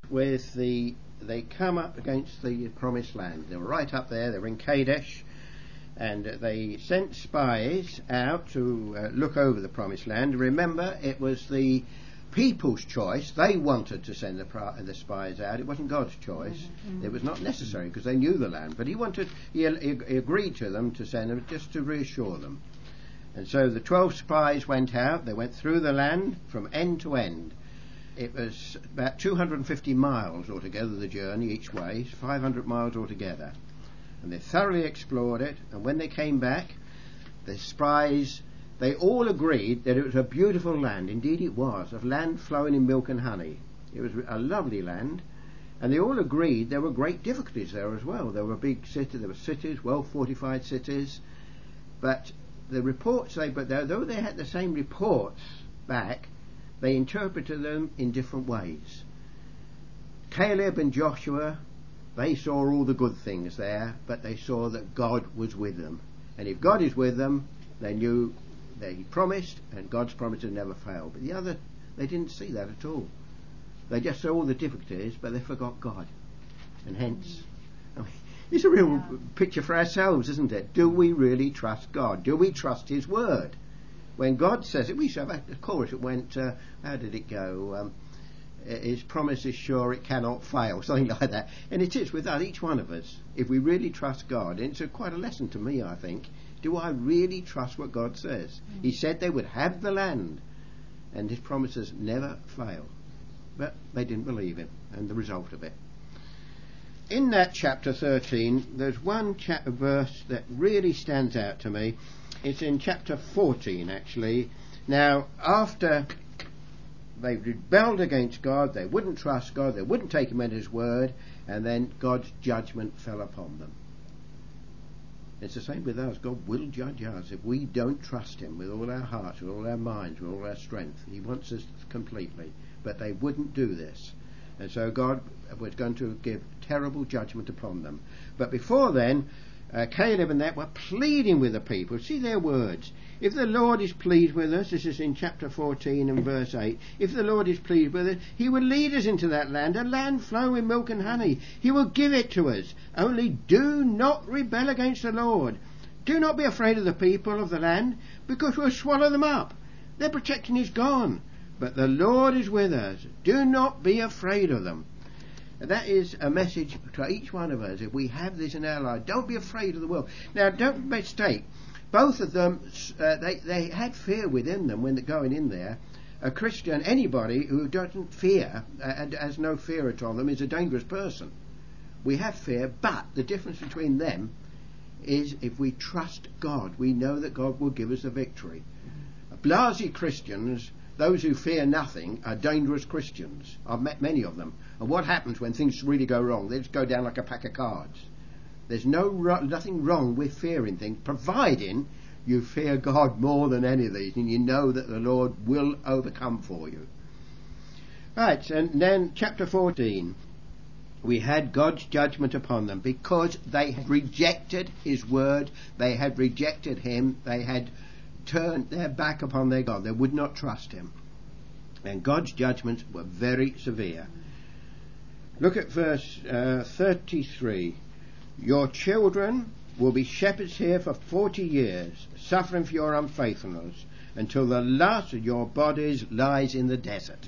with they come up against the promised land. They were right up there, they were in Kadesh, and they sent spies out to look over the promised land. Remember, it was the people's choice. They wanted to send the spies out. It wasn't God's choice. It was not necessary because they knew the land, but he agreed to them to send them just to reassure them. And so the 12 spies went out. They went through the land from end to end. It was about 250 miles altogether, the journey each way, 500 miles altogether. And they thoroughly explored it, and when they came back, the spies, they all agreed that it was a beautiful land. Indeed it was, a land flowing in milk and honey. It was a lovely land, and they all agreed there were great difficulties there as well. There were big cities, there were cities, well-fortified cities, but the reports though they had the same reports back, they interpreted them in different ways. Caleb and Joshua, they saw all the good things there, but they saw that God was with them. And if God is with them, they knew that He promised, and God's promise had never failed. But the other, they didn't see that at all. They just saw all the difficulties, but they forgot God. And hence, it's a real picture for ourselves, isn't it? Do we really trust God? Do we trust His word? When God says it, we should have a chorus. It went, how did it go? His promise is sure, it cannot fail, something like that. And it is with us, each one of us. If we really trust God, and it's quite a lesson to me, I think. Do I really trust what God says? He said they would have the land, and His promises never fail. But they didn't believe Him, and the result of it. In that chapter 13, there's one verse that really stands out to me. It's in chapter 14, actually. Now, after they rebelled against God, they wouldn't trust God, they wouldn't take Him at His word, and then God's judgment fell upon them. It's the same with us. God will judge us if we don't trust Him with all our hearts, with all our minds, with all our strength. He wants us completely. But they wouldn't do this. And so God was going to give terrible judgment upon them. But before then, Caleb and that were pleading with the people. See their words. If the Lord is pleased with us, this is in chapter 14 and verse 8, if the Lord is pleased with us, He will lead us into that land, a land flowing with milk and honey. He will give it to us. Only do not rebel against the Lord. Do not be afraid of the people of the land, because we'll swallow them up. Their protection is gone. But the Lord is with us. Do not be afraid of them. And that is a message to each one of us. If we have this in our life, don't be afraid of the world. Now, don't mistake. Both of them, they had fear within them when they're going in there. A Christian, anybody who doesn't fear and has no fear at all them, is a dangerous person. We have fear, but the difference between them is if we trust God, we know that God will give us the victory. Blasé Christians, those who fear nothing, are dangerous Christians. I've met many of them. And what happens when things really go wrong? They just go down like a pack of cards. There's nothing wrong with fearing things, providing you fear God more than any of these, and you know that the Lord will overcome for you. Right, and then chapter 14. We had God's judgment upon them because they had rejected His word, they had rejected Him, they had turned their back upon their God. They would not trust Him. And God's judgments were very severe. Look at verse 33. Your children will be shepherds here for 40 years, suffering for your unfaithfulness, until the last of your bodies lies in the desert.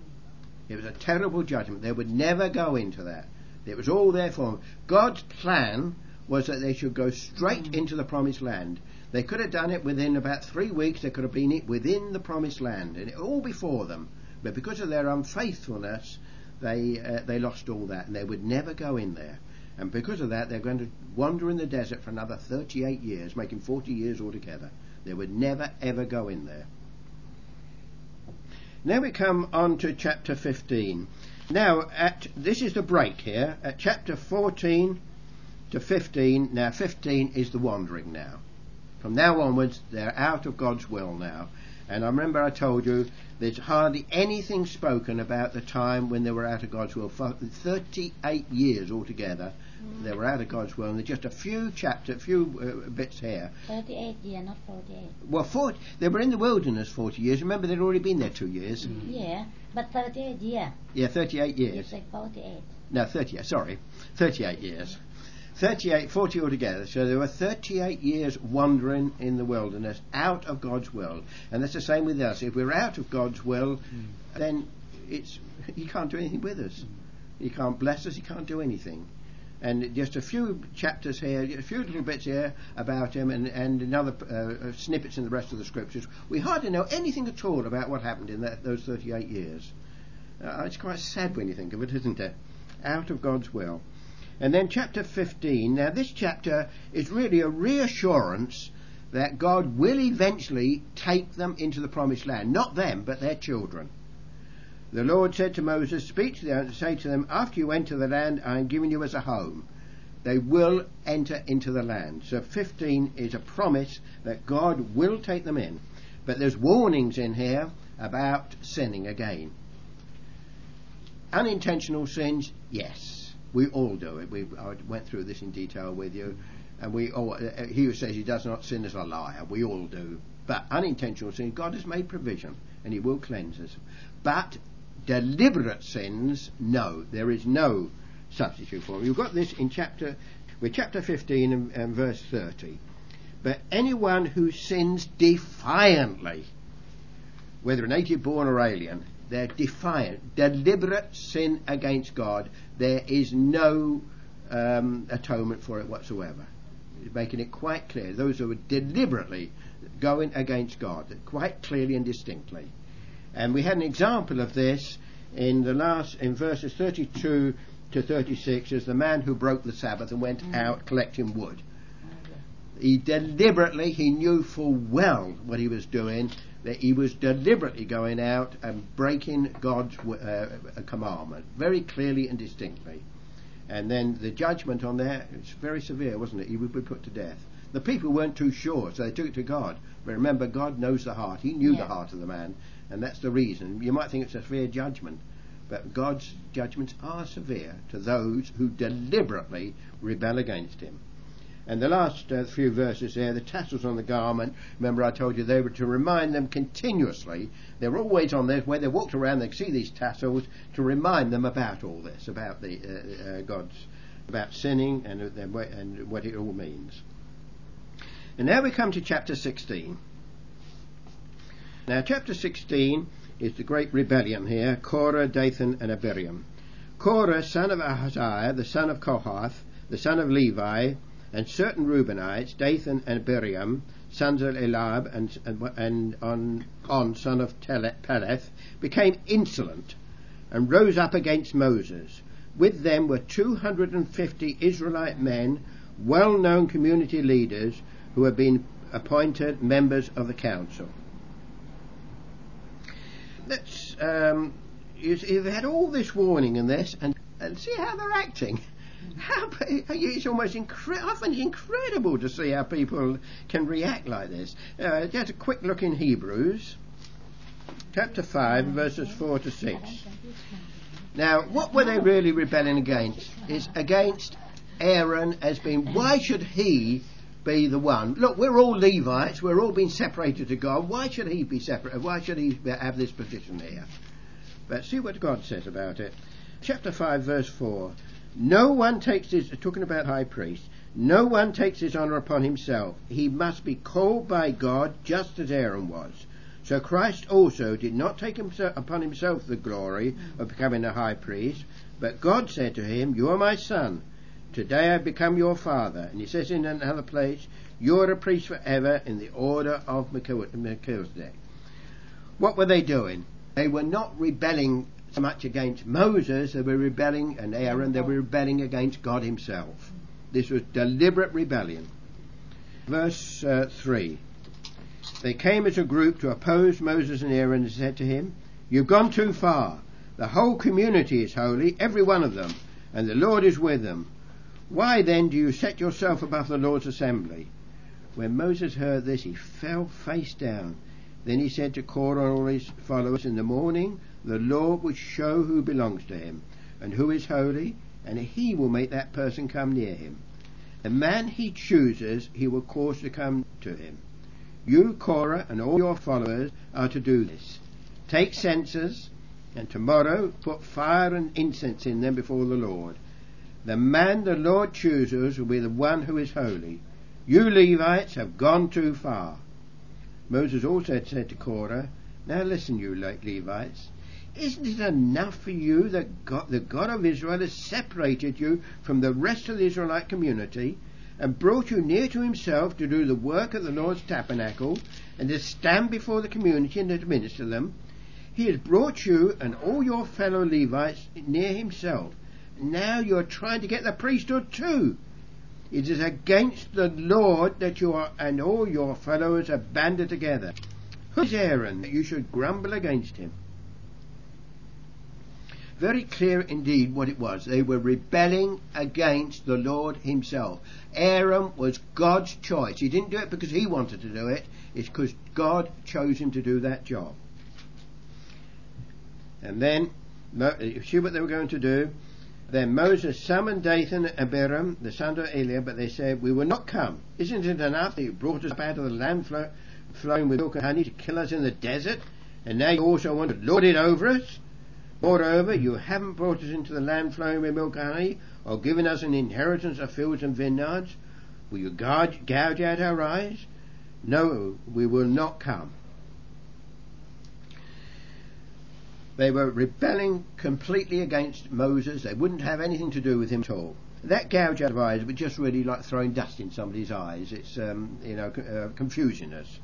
It was a terrible judgment. They would never go into that. It was all there for them. God's plan was that they should go straight into the promised land. They could have done it within about 3 weeks. They could have been within the promised land, and all before them. But because of their unfaithfulness, they lost all that, and they would never go in there. And because of that, they're going to wander in the desert for another 38 years, making 40 years altogether. They would never, ever go in there. Now we come on to chapter 15. Now, this is the break here. At chapter 14 to 15, now 15 is the wandering now. From now onwards, they're out of God's will now. And I remember I told you there's hardly anything spoken about the time when they were out of God's will. For 38 years altogether, they were out of God's will. And there's just a few bits here. 38 years, not 48. Well, they were in the wilderness 40 years. Remember, they'd already been there 2 years. Yeah. But 38 years. Yeah, 38 You years. say 48. No, 38 years. 40 altogether. So there were 38 years wandering in the wilderness out of God's will. And that's the same with us. If we're out of God's will, then He can't do anything with us. He can't bless us, He can't do anything. And just a few chapters here, a few little bits here about Him, and another snippets in the rest of the Scriptures. We hardly know anything at all about what happened in those 38 years. It's quite sad when you think of it, isn't it? Out of God's will. And then chapter 15. Now this chapter is really a reassurance that God will eventually take them into the promised land. Not them, but their children. The Lord said to Moses, speak to them and say to them, after you enter the land I am giving you as a home, they will enter into the land. So 15 is a promise that God will take them in. But there's warnings in here about sinning again. Unintentional sins, yes, we all do it. I went through this in detail with you, and he who says he does not sin is a liar. We all do. But unintentional sin, God has made provision, and He will cleanse us. But deliberate sins, no, there is no substitute for them. You've got this in chapter 15 and verse 30. But anyone who sins defiantly, whether a native born or alien, they're defiant, deliberate sin against God. There is no atonement for it whatsoever. Making it quite clear. Those who are deliberately going against God, quite clearly and distinctly. And we had an example of this in verses 32 to 36, as the man who broke the Sabbath and went out collecting wood. He knew full well what he was doing, that he was deliberately going out and breaking God's commandment, very clearly and distinctly. And then the judgment on that, it's very severe, wasn't it? He would be put to death. The people weren't too sure, so they took it to God. But remember, God knows the heart. He knew the heart of the man, and that's the reason. You might think it's a severe judgment, but God's judgments are severe to those who deliberately rebel against Him. And the last few verses there, the tassels on the garment, remember I told you they were to remind them continuously. They were always on there. When they walked around, they'd see these tassels to remind them about all this, about about sinning and what it all means. And now we come to chapter 16. Now chapter 16 is the great rebellion here, Korah, Dathan and Abiram. Korah, son of Ahaziah, the son of Kohath, the son of Levi, and certain Reubenites, Dathan and Abiram, sons of Eliab and On, son of Peleth, became insolent and rose up against Moses. With them were 250 Israelite men, well-known community leaders, who had been appointed members of the council. You've had all this warning in this, and see how they're acting. It's almost often incredible to see how people can react like this. Just a quick look in Hebrews, chapter 5, verses 4 to 6. Now, what were they really rebelling against? It's against Aaron as being, why should he be the one? Look, we're all Levites, we're all being separated to God. Why should he be separate? Why should he have this position here? But see what God says about it. Chapter 5, verse 4. No one takes his, talking about high priest, no one takes his honour upon himself. He must be called by God just as Aaron was. So Christ also did not take upon himself the glory of becoming a high priest, but God said to him, you are my son. Today I become your father. And he says in another place, you are a priest forever in the order of Melchizedek. What were they doing? They were not rebelling so much against Moses, they were rebelling, and Aaron, they were rebelling against God himself. This was deliberate rebellion. Verse 3. They came as a group to oppose Moses and Aaron and said to him, you've gone too far. The whole community is holy, every one of them, and the Lord is with them. Why then do you set yourself above the Lord's assembly? When Moses heard this, he fell face down. Then he said to Korah and all his followers, in the morning the Lord will show who belongs to him and who is holy, and he will make that person come near him. The man he chooses he will cause to come to him. You, Korah, and all your followers are to do this. Take censers And tomorrow put fire and incense in them before the Lord. The man the Lord chooses will be the one who is holy. You Levites have gone too far. Moses also said to Korah, now listen, you Levites, isn't it enough for you that the God of Israel has separated you from the rest of the Israelite community and brought you near to himself to do the work of the Lord's tabernacle and to stand before the community and administer them? He has brought you and all your fellow Levites near himself. Now you're trying to get the priesthood too. It is against the Lord that you are and all your fellows are banded together. Who is Aaron that you should grumble against him? Very clear indeed what it was. They were rebelling against the Lord himself. Aaron was God's choice. He didn't do it because he wanted to do it. It's because God chose him to do that job. And then, you see what they were going to do? Then Moses summoned Dathan and Abiram, the son of Eliab, but they said, we will not come. Isn't it enough that you brought us up out of the land flowing with milk and honey to kill us in the desert? And now you also want to lord it over us? Moreover, you haven't brought us into the land flowing with milk and honey, or given us an inheritance of fields and vineyards. Will you gouge out our eyes? No, we will not come. They were rebelling completely against Moses. They wouldn't have anything to do with him at all. That gouge out of eyes was just really like throwing dust in somebody's eyes. It's, confusing us.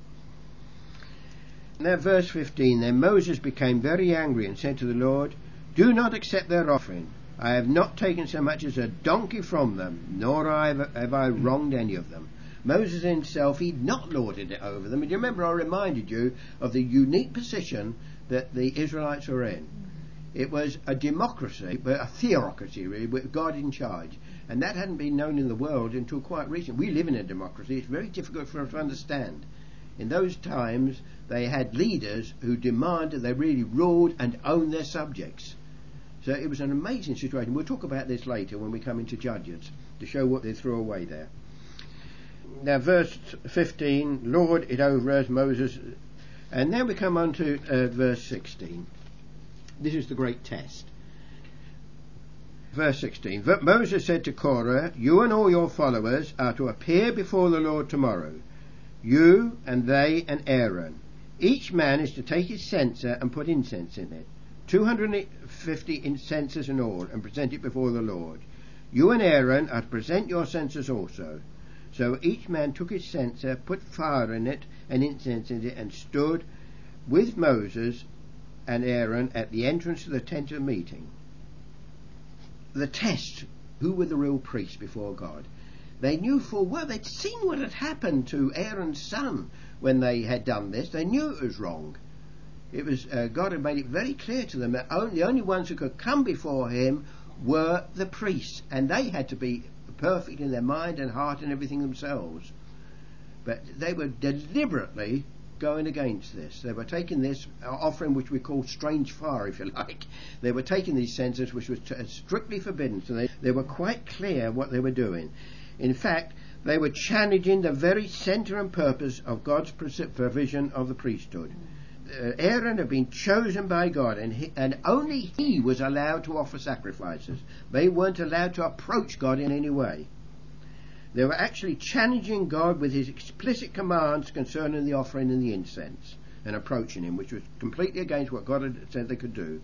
Now verse 15, then Moses became very angry and said to the Lord, do not accept their offering. I have not taken so much as a donkey from them, nor have I wronged any of them. Moses himself, he'd not lorded it over them. And you remember I reminded you of the unique position that the Israelites were in. It was a democracy, but a theocracy really, with God in charge. And that hadn't been known in the world until quite recently. We live in a democracy. It's very difficult for us to understand. In those times, they had leaders who demanded they really ruled and owned their subjects. So it was an amazing situation. We'll talk about this later when we come into Judges to show what they threw away there. Now verse 15, lord it over us, Moses. And then we come on to verse 16. This is the great test. Verse 16. Moses said to Korah, you and all your followers are to appear before the Lord tomorrow, you and they and Aaron. Each man is to take his censer and put incense in it, 250 censers in all, and present it before the Lord. You and Aaron are to present your censers also. So each man took his censer, put fire in it and incense in it, and stood with Moses and Aaron at the entrance to the tent of meeting. The test, who were the real priests before God? They knew full well, they'd seen what had happened to Aaron's son when they had done this. They knew it was wrong. It was God had made it very clear to them that the only ones who could come before him were the priests, and they had to be perfect in their mind and heart and everything themselves. But they were deliberately going against this. They were taking this offering, which we call strange fire, if you like. They were taking these censers, which was strictly forbidden. So they were quite clear what they were doing. In fact, they were challenging the very centre and purpose of God's provision of the priesthood. Aaron had been chosen by God, and only he was allowed to offer sacrifices. They weren't allowed to approach God in any way. They were actually challenging God with his explicit commands concerning the offering and the incense, and approaching him, which was completely against what God had said they could do.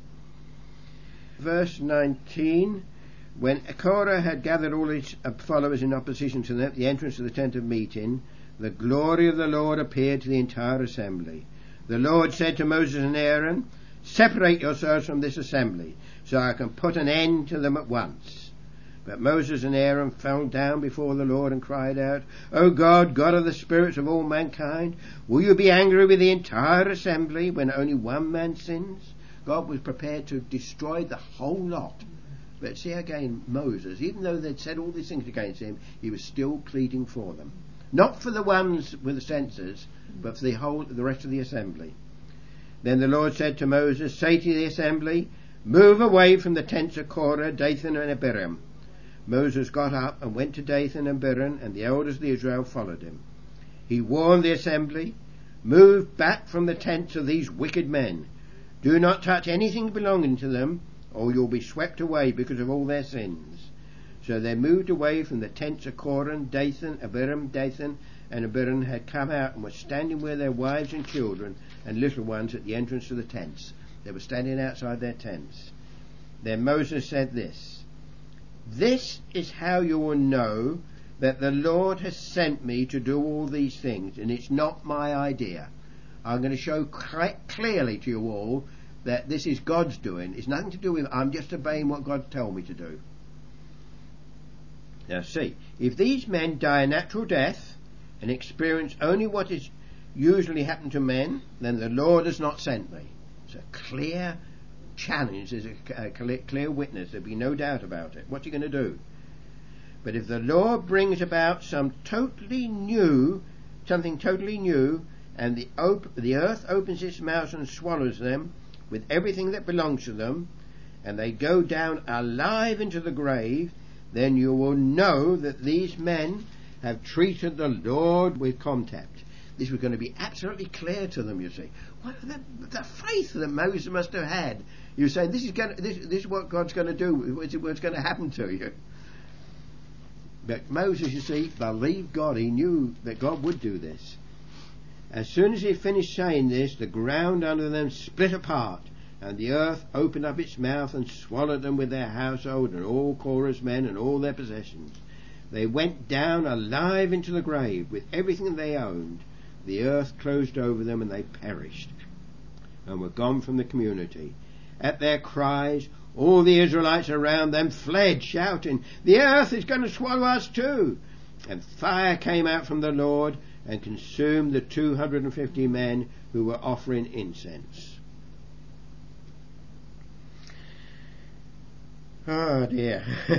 Verse 19, when Korah had gathered all his followers in opposition to them at the entrance of the tent of meeting, the glory of the Lord appeared to the entire assembly. The Lord said to Moses and Aaron, separate yourselves from this assembly, so I can put an end to them at once. But Moses and Aaron fell down before the Lord and cried out, O God, God of the spirits of all mankind, will you be angry with the entire assembly when only one man sins? God was prepared to destroy the whole lot. But see again, Moses, even though they'd said all these things against him, he was still pleading for them. Not for the ones with the censers, but for the rest of the assembly. Then the Lord said to Moses, say to the assembly, move away from the tents of Korah, Dathan and Abiram. Moses got up and went to Dathan and Abiram, and the elders of Israel followed him. He warned the assembly, move back from the tents of these wicked men. Do not touch anything belonging to them, or you'll be swept away because of all their sins. So they moved away from the tents of Korah, Dathan, Abiram. Dathan and Abiram had come out and were standing with their wives and children and little ones at the entrance to the tents. They were standing outside their tents. Then Moses said this: This is how you will know that the Lord has sent me to do all these things, and it's not my idea. I'm going to show clearly to you all that this is God's doing. It's nothing to do with, I'm just obeying what God told me to do. Now see, if these men die a natural death and experience only what is usually happened to men, then the Lord has not sent me. It's a clear challenge. There's a clear witness. There'll be no doubt about it. What's he going to do? But if the Lord brings about something totally new, and the earth opens its mouth and swallows them with everything that belongs to them, and they go down alive into the grave, then you will know that these men have treated the Lord with contempt. This was going to be absolutely clear to them, you see. What the faith that Moses must have had. You say, this is what God's going to do, what's going to happen to you. But Moses, you see, believed God. He knew that God would do this. As soon as he finished saying this, the ground under them split apart, and the earth opened up its mouth and swallowed them with their household and all Korah's men and all their possessions. They went down alive into the grave with everything they owned. The earth closed over them, and they perished and were gone from the community. At their cries, all the Israelites around them fled, shouting, "The earth is going to swallow us too!" And fire came out from the Lord and consumed the 250 men who were offering incense. Oh dear.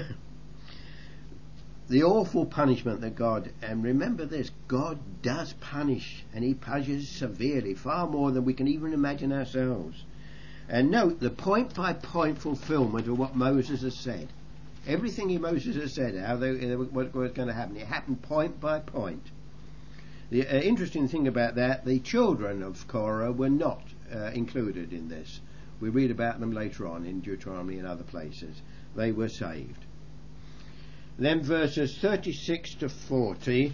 The awful punishment that God, and remember this, God does punish, and he punishes severely, far more than we can even imagine ourselves. And note the point by point fulfillment of what Moses has said. Everything Moses has said, what was going to happen, it happened point by point. The interesting thing about that, the children of Korah were not included in this. We read about them later on in Deuteronomy and other places. They were saved. Then verses 36 to 40.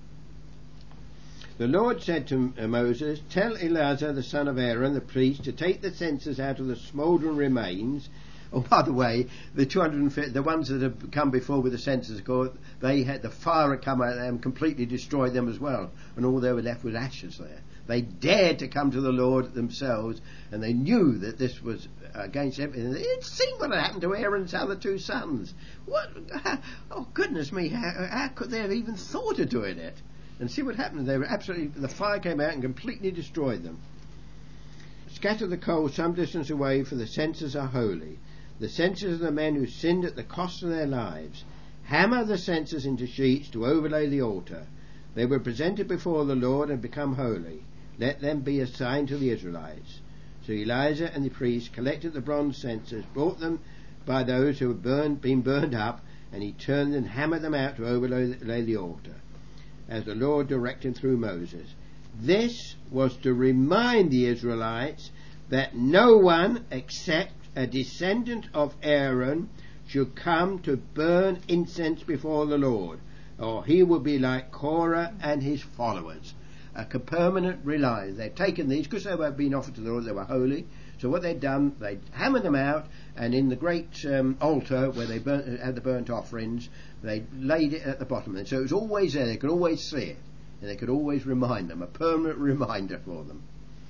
The Lord said to Moses, "Tell Eleazar the son of Aaron, the priest, to take the censers out of the smouldering remains." Oh, by the way, the 250, the ones that have come before with the censers, of course, they had the fire had come out and completely destroyed them as well, and all they were left was ashes there. They dared to come to the Lord themselves, and they knew that this was against everything. They'd seen what had happened to Aaron's other two sons. Oh goodness me! How could they have even thought of doing it? And see what happened. They were the fire came out and completely destroyed them. Scatter the coals some distance away, for the censers are holy. The censers of the men who sinned at the cost of their lives. Hammer the censers into sheets to overlay the altar. They were presented before the Lord and become holy. Let them be a sign to the Israelites. So Eleazar and the priests collected the bronze censers, brought them by those who had been burned up, and he turned and hammered them out to overlay the altar, as the Lord directed through Moses. This was to remind the Israelites that no one except a descendant of Aaron should come to burn incense before the Lord, or he would be like Korah and his followers. A permanent rely. They'd taken these because they were being offered to the Lord, they were holy. So what they'd done, they'd hammered them out, and in the great altar where they had the burnt offerings, they laid it at the bottom. And so it was always there. They could always see it, and they could always remind them, a permanent reminder for them.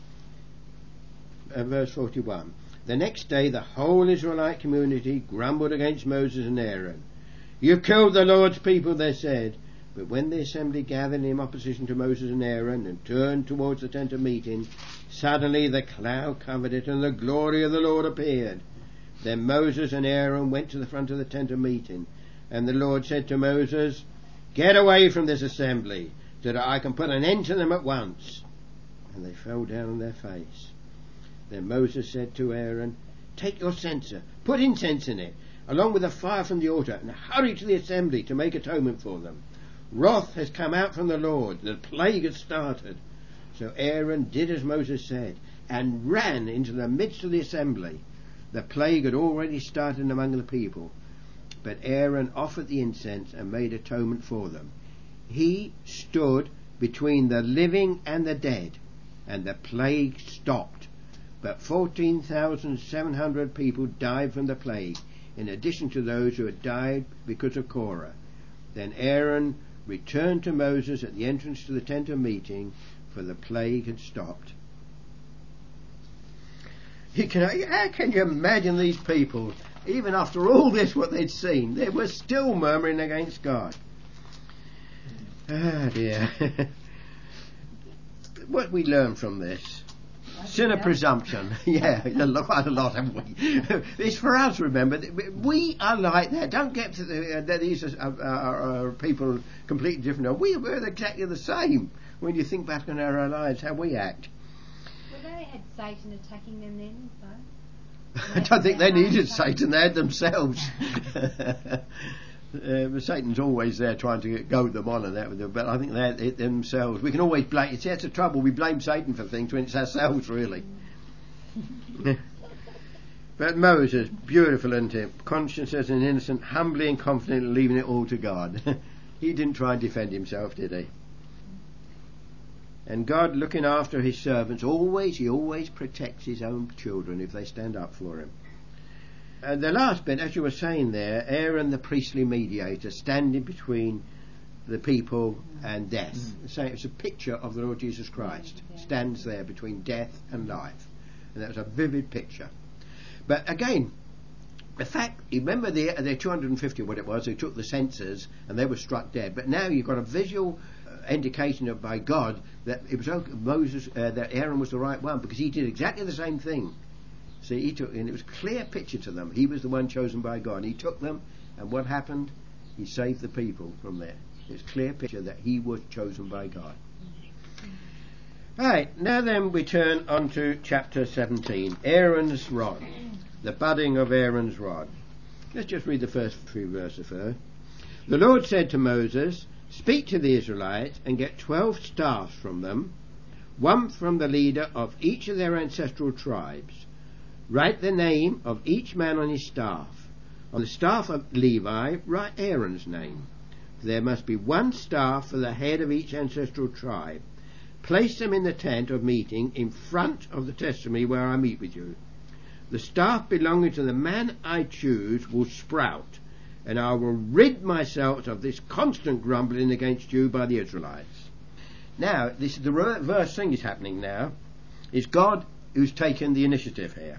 Verse 41. The next day the whole Israelite community grumbled against Moses and Aaron. "You've killed the Lord's people," they said. But when the assembly gathered in opposition to Moses and Aaron and turned towards the tent of meeting, suddenly the cloud covered it, and the glory of the Lord appeared. Then Moses and Aaron went to the front of the tent of meeting, and the Lord said to Moses, "Get away from this assembly, so that I can put an end to them at once." And they fell down on their face. Then Moses said to Aaron, "Take your censer, put incense in it, along with the fire from the altar, and hurry to the assembly to make atonement for them. Wrath has come out from the Lord, the plague has started." So Aaron did as Moses said, and ran into the midst of the assembly. The plague had already started among the people, but Aaron offered the incense and made atonement for them. He stood between the living and the dead, and the plague stopped. But 14,700 people died from the plague, in addition to those who had died because of Korah. Then Aaron returned to Moses at the entrance to the tent of meeting, for the plague had stopped. How can you imagine these people, even after all this, what they'd seen, they were still murmuring against God? Ah, dear. What we learn from this? Sin of presumption. Yeah, quite a lot, haven't we? It's for us, remember. We are like that. Don't get to that these are people completely different. We're exactly the same when you think back on our lives, how we act. Well, they had Satan attacking them then, I don't think they needed Satan. They had themselves. Satan's always there trying to goad them on and that with them, but I think they had it themselves. We can always blame. See, that's the trouble. We blame Satan for things when it's ourselves, really. But Moses, beautiful, isn't it? Conscious as an innocent, humbly and confidently leaving it all to God. He didn't try and defend himself, did he? And God, looking after his servants, he always protects his own children if they stand up for him. And the last bit, as you were saying there, Aaron the priestly mediator standing between the people and death. So it's a picture of the Lord Jesus Christ. Stands there between death and life. And that was a vivid picture. But again, the fact, you remember the 250 what it was, who took the censers and they were struck dead. But now you've got a visual indication of by God that it was that Aaron was the right one, because he did exactly the same thing. See, he took, and it was a clear picture to them. He was the one chosen by God. He took them, and what happened? He saved the people from there. It's a clear picture that he was chosen by God. Right, now then we turn on to chapter 17, Aaron's rod, the budding of Aaron's rod. Let's just read the first few verses first. The Lord said to Moses, "Speak to the Israelites and get 12 staffs from them, one from the leader of each of their ancestral tribes. Write the name of each man on his staff. On the staff of Levi, write Aaron's name. There must be one staff for the head of each ancestral tribe. Place them in the tent of meeting in front of the testimony where I meet with you. The staff belonging to the man I choose will sprout, and I will rid myself of this constant grumbling against you by the Israelites." Now, this is the reverse thing is happening now. It's God who's taken the initiative here.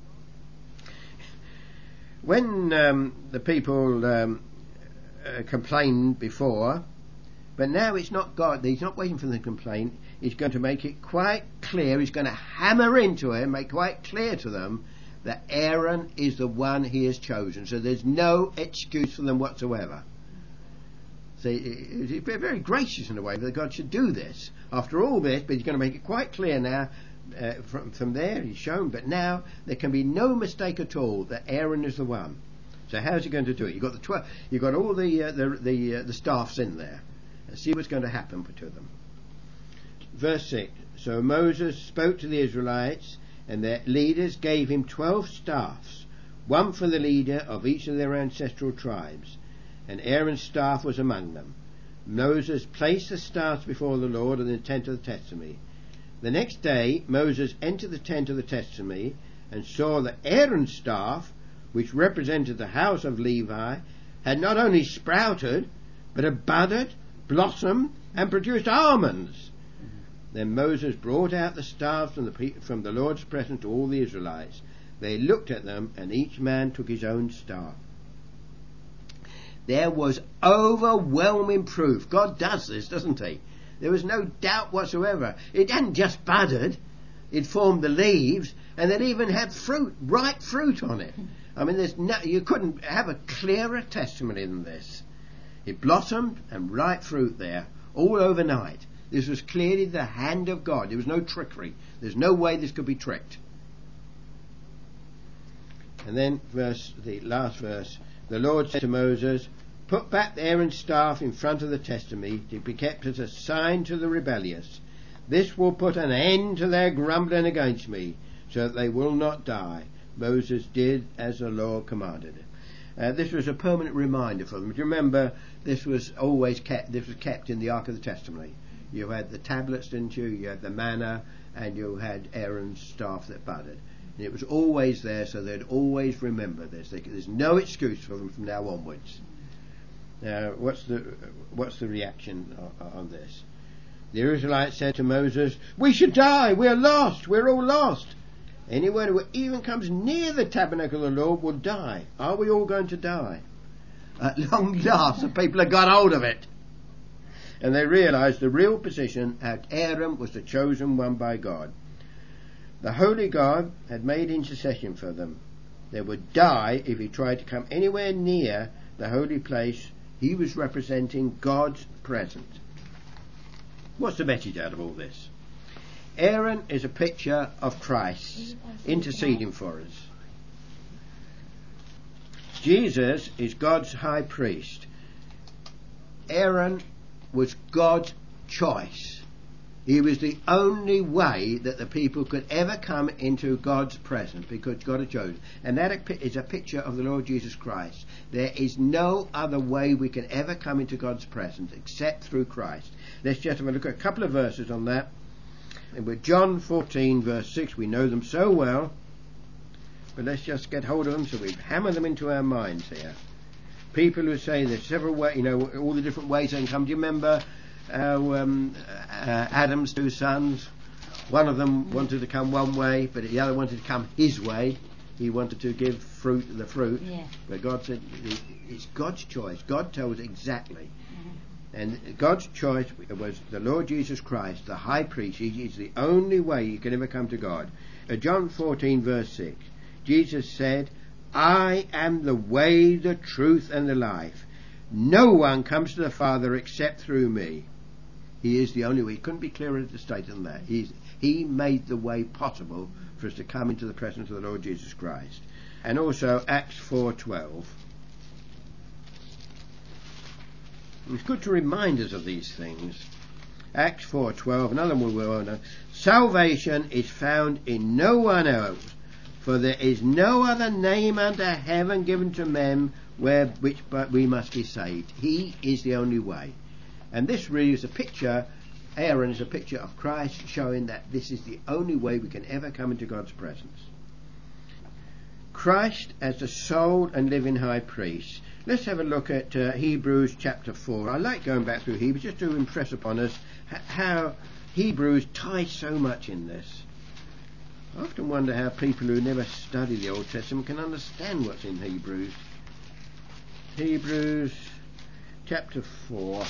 When the people complained before, but now it's not God. He's not waiting for them to complain. He's going to make it quite clear. He's going to hammer into it and make quite clear to them that Aaron is the one he has chosen. So there's no excuse for them whatsoever. So it's very gracious in a way that God should do this. After all this, but he's going to make it quite clear now. From there he's shown, but now there can be no mistake at all that Aaron is the one. So how's he going to do it? You've got you've got all the staffs in there, and see what's going to happen to them. Verse 6. So Moses spoke to the Israelites, and their leaders gave him 12 staffs, one for the leader of each of their ancestral tribes, and Aaron's staff was among them. Moses placed the staffs before the Lord in the tent of the testimony. The next day Moses entered the tent of the testimony and saw that Aaron's staff, which represented the house of Levi, had not only sprouted, but had budded, blossomed, and produced almonds. Then Moses brought out the staffs from the Lord's presence to all the Israelites. They looked at them, and each man took his own staff. There was overwhelming proof. God does this, doesn't he? There was no doubt whatsoever. It hadn't just budded. It formed the leaves, and it even had fruit, ripe fruit on it. I mean, you couldn't have a clearer testimony than this. It blossomed and ripe fruit there, all overnight. This was clearly the hand of God. There was no trickery. There's no way this could be tricked. And then the last verse. The Lord said to Moses, "Put back Aaron's staff in front of the testimony to be kept as a sign to the rebellious. This will put an end to their grumbling against me, so that they will not die. Moses did as the Lord commanded. This was a permanent reminder for them. Do you remember, this was kept in the Ark of the Testimony. You had the tablets, didn't you? You had the manna, and you had Aaron's staff that budded. And it was always there, so they'd always remember this. There's no excuse for them from now onwards. Now, what's the reaction on this? The Israelites said to Moses, "We should die. We're lost. We're all lost. Anyone who even comes near the tabernacle of the Lord will die. Are we all going to die?" At long last, the people had got hold of it. And they realised the real position, that Aaron was the chosen one by God. The Holy God had made intercession for them. They would die if he tried to come anywhere near the holy place. He was representing God's presence. What's the message out of all this? Aaron is a picture of Christ interceding for us. Jesus is God's high priest. Aaron was God's choice. He was the only way that the people could ever come into God's presence, because God had chosen. And that is a picture of the Lord Jesus Christ. There is no other way we can ever come into God's presence except through Christ. Let's just have a look at a couple of verses on that. And with John 14 verse 6, we know them so well, but let's just get hold of them so we hammer them into our minds here. People who say there's several ways, all the different ways they can come. Do you remember Adam's two sons? One of them wanted to come one way, but the other wanted to come his way. He wanted to give the fruit. Yeah. But God said it's God's choice. God tells exactly. And God's choice was the Lord Jesus Christ, the high priest. He is the only way you can ever come to God. John 14 verse 6, Jesus said, "I am the way, the truth and the life. No one comes to the Father except through me." He is the only way. He couldn't be clearer to state than that. He made the way possible for us to come into the presence of the Lord Jesus Christ. And also Acts 4:12. It's good to remind us of these things. Acts 4:12, another one we will know. "Salvation is found in no one else, for there is no other name under heaven given to men but we must be saved." He is the only way. And this really is a picture, Aaron is a picture of Christ, showing that this is the only way we can ever come into God's presence. Christ as the sole and living high priest. Let's have a look at Hebrews chapter 4. I like going back through Hebrews just to impress upon us how Hebrews ties so much in this. I often wonder how people who never study the Old Testament can understand what's in Hebrews. Hebrews chapter 4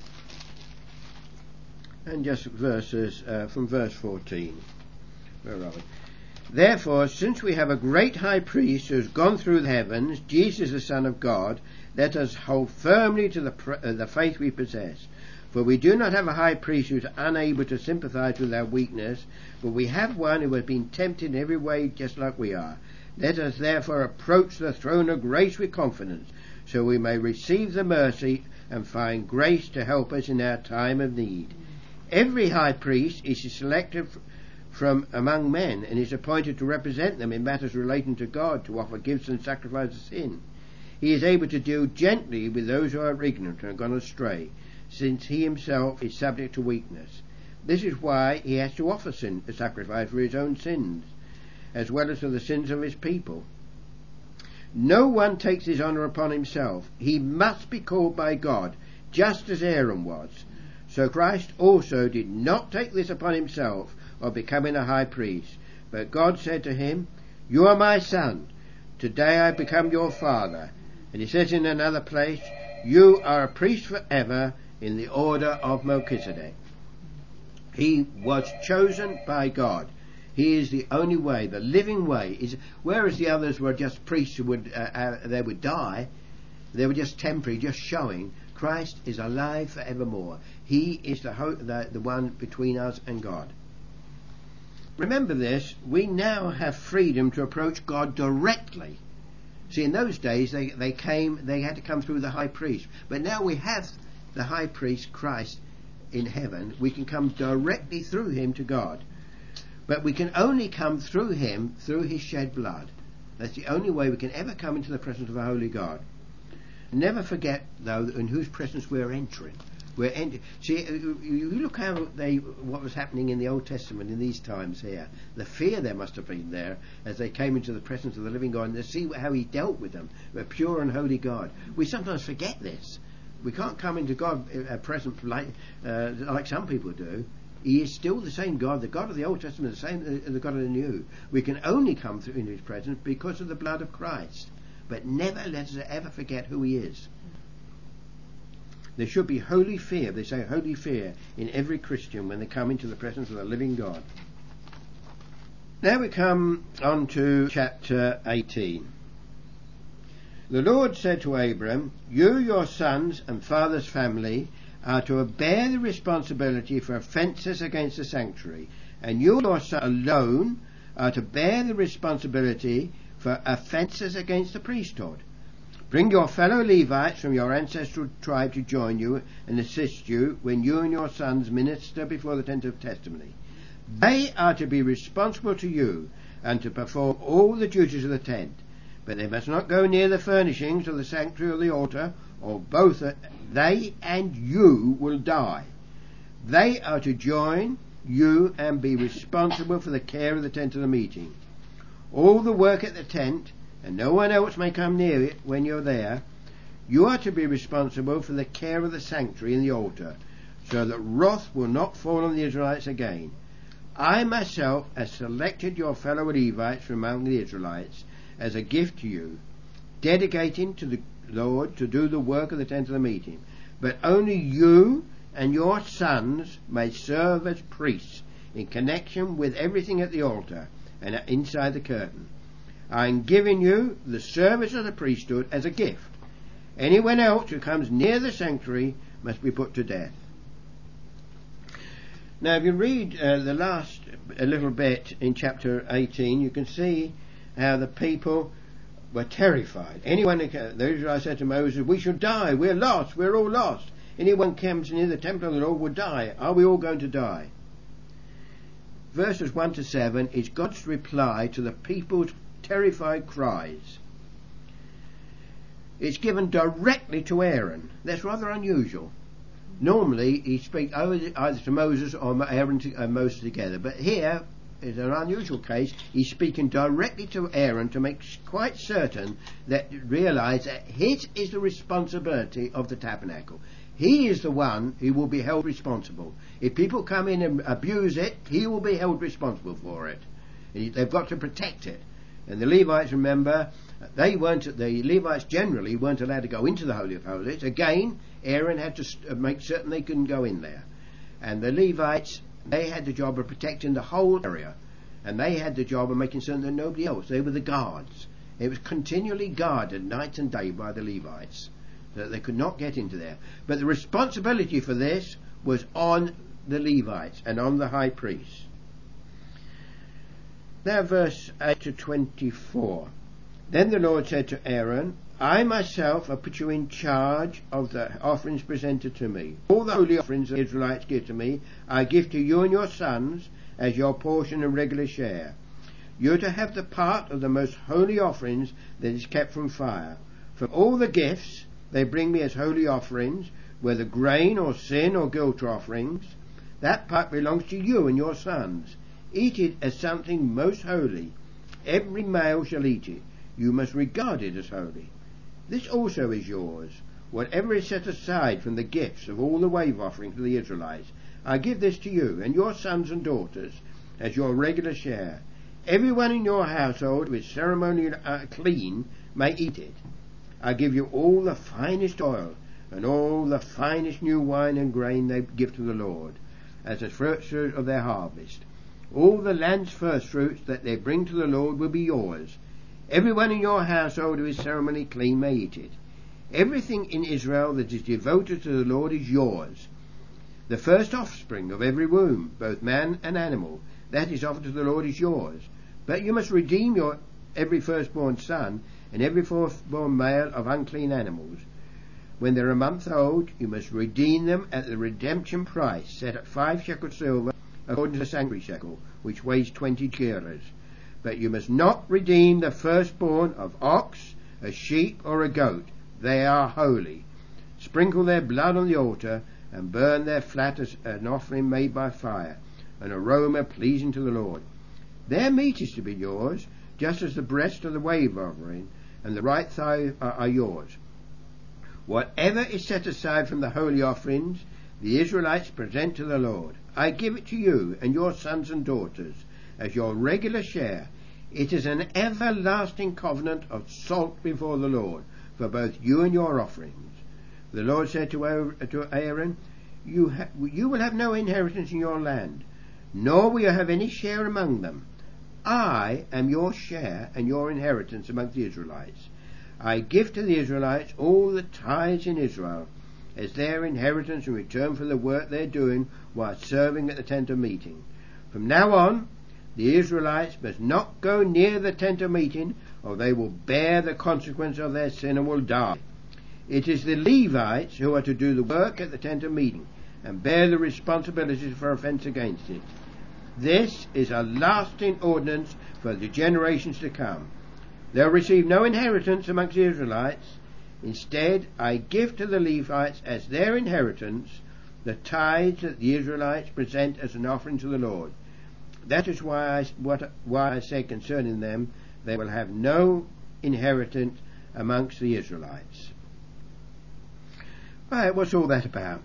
and just verses from verse 14. Where are we? "Therefore, since we have a great high priest who has gone through the heavens, Jesus the Son of God, let us hold firmly to the faith we possess. For we do not have a high priest who is unable to sympathize with our weakness, but we have one who has been tempted in every way just like we are. Let us therefore approach the throne of grace with confidence, so we may receive the mercy and find grace to help us in our time of need. Every high priest is selected from among men and is appointed to represent them in matters relating to God, to offer gifts and sacrifice of sin. He is able to deal gently with those who are ignorant and have gone astray, since he himself is subject to weakness. This is why he has to offer a sacrifice for his own sins, as well as for the sins of his people. No one takes his honour upon himself. He must be called by God, just as Aaron was. So Christ also did not take this upon himself of becoming a high priest, but God said to him, 'You are my son. Today I become your father.' And he says in another place, 'You are a priest forever in the order of Melchizedek.'" He was chosen by God. He is the only way, the living way. Whereas the others were just priests who would die, they were just temporary, just showing. Christ is alive forevermore. He is the one between us and God. Remember this, we now have freedom to approach God directly. See, in those days they had to come through the high priest, but now we have the high priest, Christ, in heaven, we can come directly through him to God. But we can only come through him through his shed blood. That's the only way we can ever come into the presence of a holy God. Never forget, though, in whose presence we're entering. See, you look what was happening in the Old Testament in these times here. The fear there must have been there as they came into the presence of the living God, and to see how he dealt with them, a pure and holy God. We sometimes forget this. We can't come into God present like some people do. He is still the same God. The God of the Old Testament is the same as the God of the New. We can only come through into his presence because of the blood of Christ. But never let us ever forget who he is. There should be holy fear, they say holy fear, in every Christian when they come into the presence of the living God. Now we come on to chapter 18. The Lord said to Abram, "You, your sons and father's family are to bear the responsibility for offences against the sanctuary, and you, your son alone, are to bear the responsibility for offences against the priesthood. Bring your fellow Levites from your ancestral tribe to join you and assist you when you and your sons minister before the tent of testimony. They are to be responsible to you and to perform all the duties of the tent, but they must not go near the furnishings of the sanctuary or the altar, or both they and you will die. They are to join you and be responsible for the care of the tent of the meeting. All the work at the tent, and no one else may come near it when you're there. You are to be responsible for the care of the sanctuary and the altar, so that wrath will not fall on the Israelites again. I myself have selected your fellow Levites from among the Israelites as a gift to you, dedicating to the Lord to do the work of the tent of the meeting. But only you and your sons may serve as priests in connection with everything at the altar and inside the curtain. I am giving you the service of the priesthood as a gift. Anyone else who comes near the sanctuary must be put to death." Now, if you read the last little bit in chapter 18, you can see how the people were terrified. The Israelites said to Moses, "We shall die. We're lost. We're all lost. Anyone comes near the temple of the Lord will die. Are we all going to die?" Verses 1 to 7 is God's reply to the people's terrified cries. It's given directly to Aaron. That's rather unusual. Normally he speaks either to Moses or Aaron and Moses together, but here is an unusual case. He's speaking directly to Aaron to make quite certain that realise that his is the responsibility of the tabernacle. He is the one who will be held responsible. If people come in and abuse it, he will be held responsible for it. They've got to protect it. And the Levites, remember, the Levites generally weren't allowed to go into the Holy of Holies. Again, Aaron had to make certain they couldn't go in there. And the Levites, they had the job of protecting the whole area. And they had the job of making certain that nobody else. They were the guards. It was continually guarded night and day by the Levites, so that they could not get into there. But the responsibility for this was on the Levites and on the high priest. Now verse 8 to 24. Then the Lord said to Aaron, "I myself have put you in charge of the offerings presented to me. All the holy offerings the Israelites give to me, I give to you and your sons as your portion and regular share. You are to have the part of the most holy offerings that is kept from fire. From all the gifts they bring me as holy offerings, whether grain or sin or guilt offerings, that part belongs to you and your sons. Eat it as something most holy. Every male shall eat it. You must regard it as holy. This also is yours. Whatever is set aside from the gifts of all the wave offerings of the Israelites, I give this to you and your sons and daughters as your regular share. Everyone in your household who is ceremonially clean may eat it. I give you all the finest oil and all the finest new wine and grain they give to the Lord, as the fruits of their harvest. All the land's first fruits that they bring to the Lord will be yours. Everyone in your household who is ceremonially clean may eat it. Everything in Israel that is devoted to the Lord is yours. The first offspring of every womb, both man and animal, that is offered to the Lord is yours. But you must redeem every firstborn son and every firstborn male of unclean animals. When they're a month old, you must redeem them at the redemption price set at 5 shekels silver, according to the sanctuary shekel, which weighs 20 gerahs. But you must not redeem the firstborn of ox, a sheep, or a goat. They are holy. Sprinkle their blood on the altar, and burn their fat as an offering made by fire, an aroma pleasing to the Lord. Their meat is to be yours, just as the breast of the wave offering and the right thigh are yours. Whatever is set aside from the holy offerings, the Israelites present to the Lord. I give it to you and your sons and daughters as your regular share. It is an everlasting covenant of salt before the Lord, for both you and your offerings. The Lord said to Aaron, you will have no inheritance in your land, nor will you have any share among them. I am your share and your inheritance among the Israelites. I give to the Israelites all the tithes in Israel as their inheritance in return for the work they're doing while serving at the tent of meeting. From now on, the Israelites must not go near the tent of meeting, or they will bear the consequence of their sin and will die. It is the Levites who are to do the work at the tent of meeting and bear the responsibilities for offence against it. This is a lasting ordinance for the generations to come. They'll receive no inheritance amongst the Israelites. Instead, I give to the Levites as their inheritance the tithes that the Israelites present as an offering to the Lord. That is why I say concerning them, they will have no inheritance amongst the Israelites. Right, what's all that about?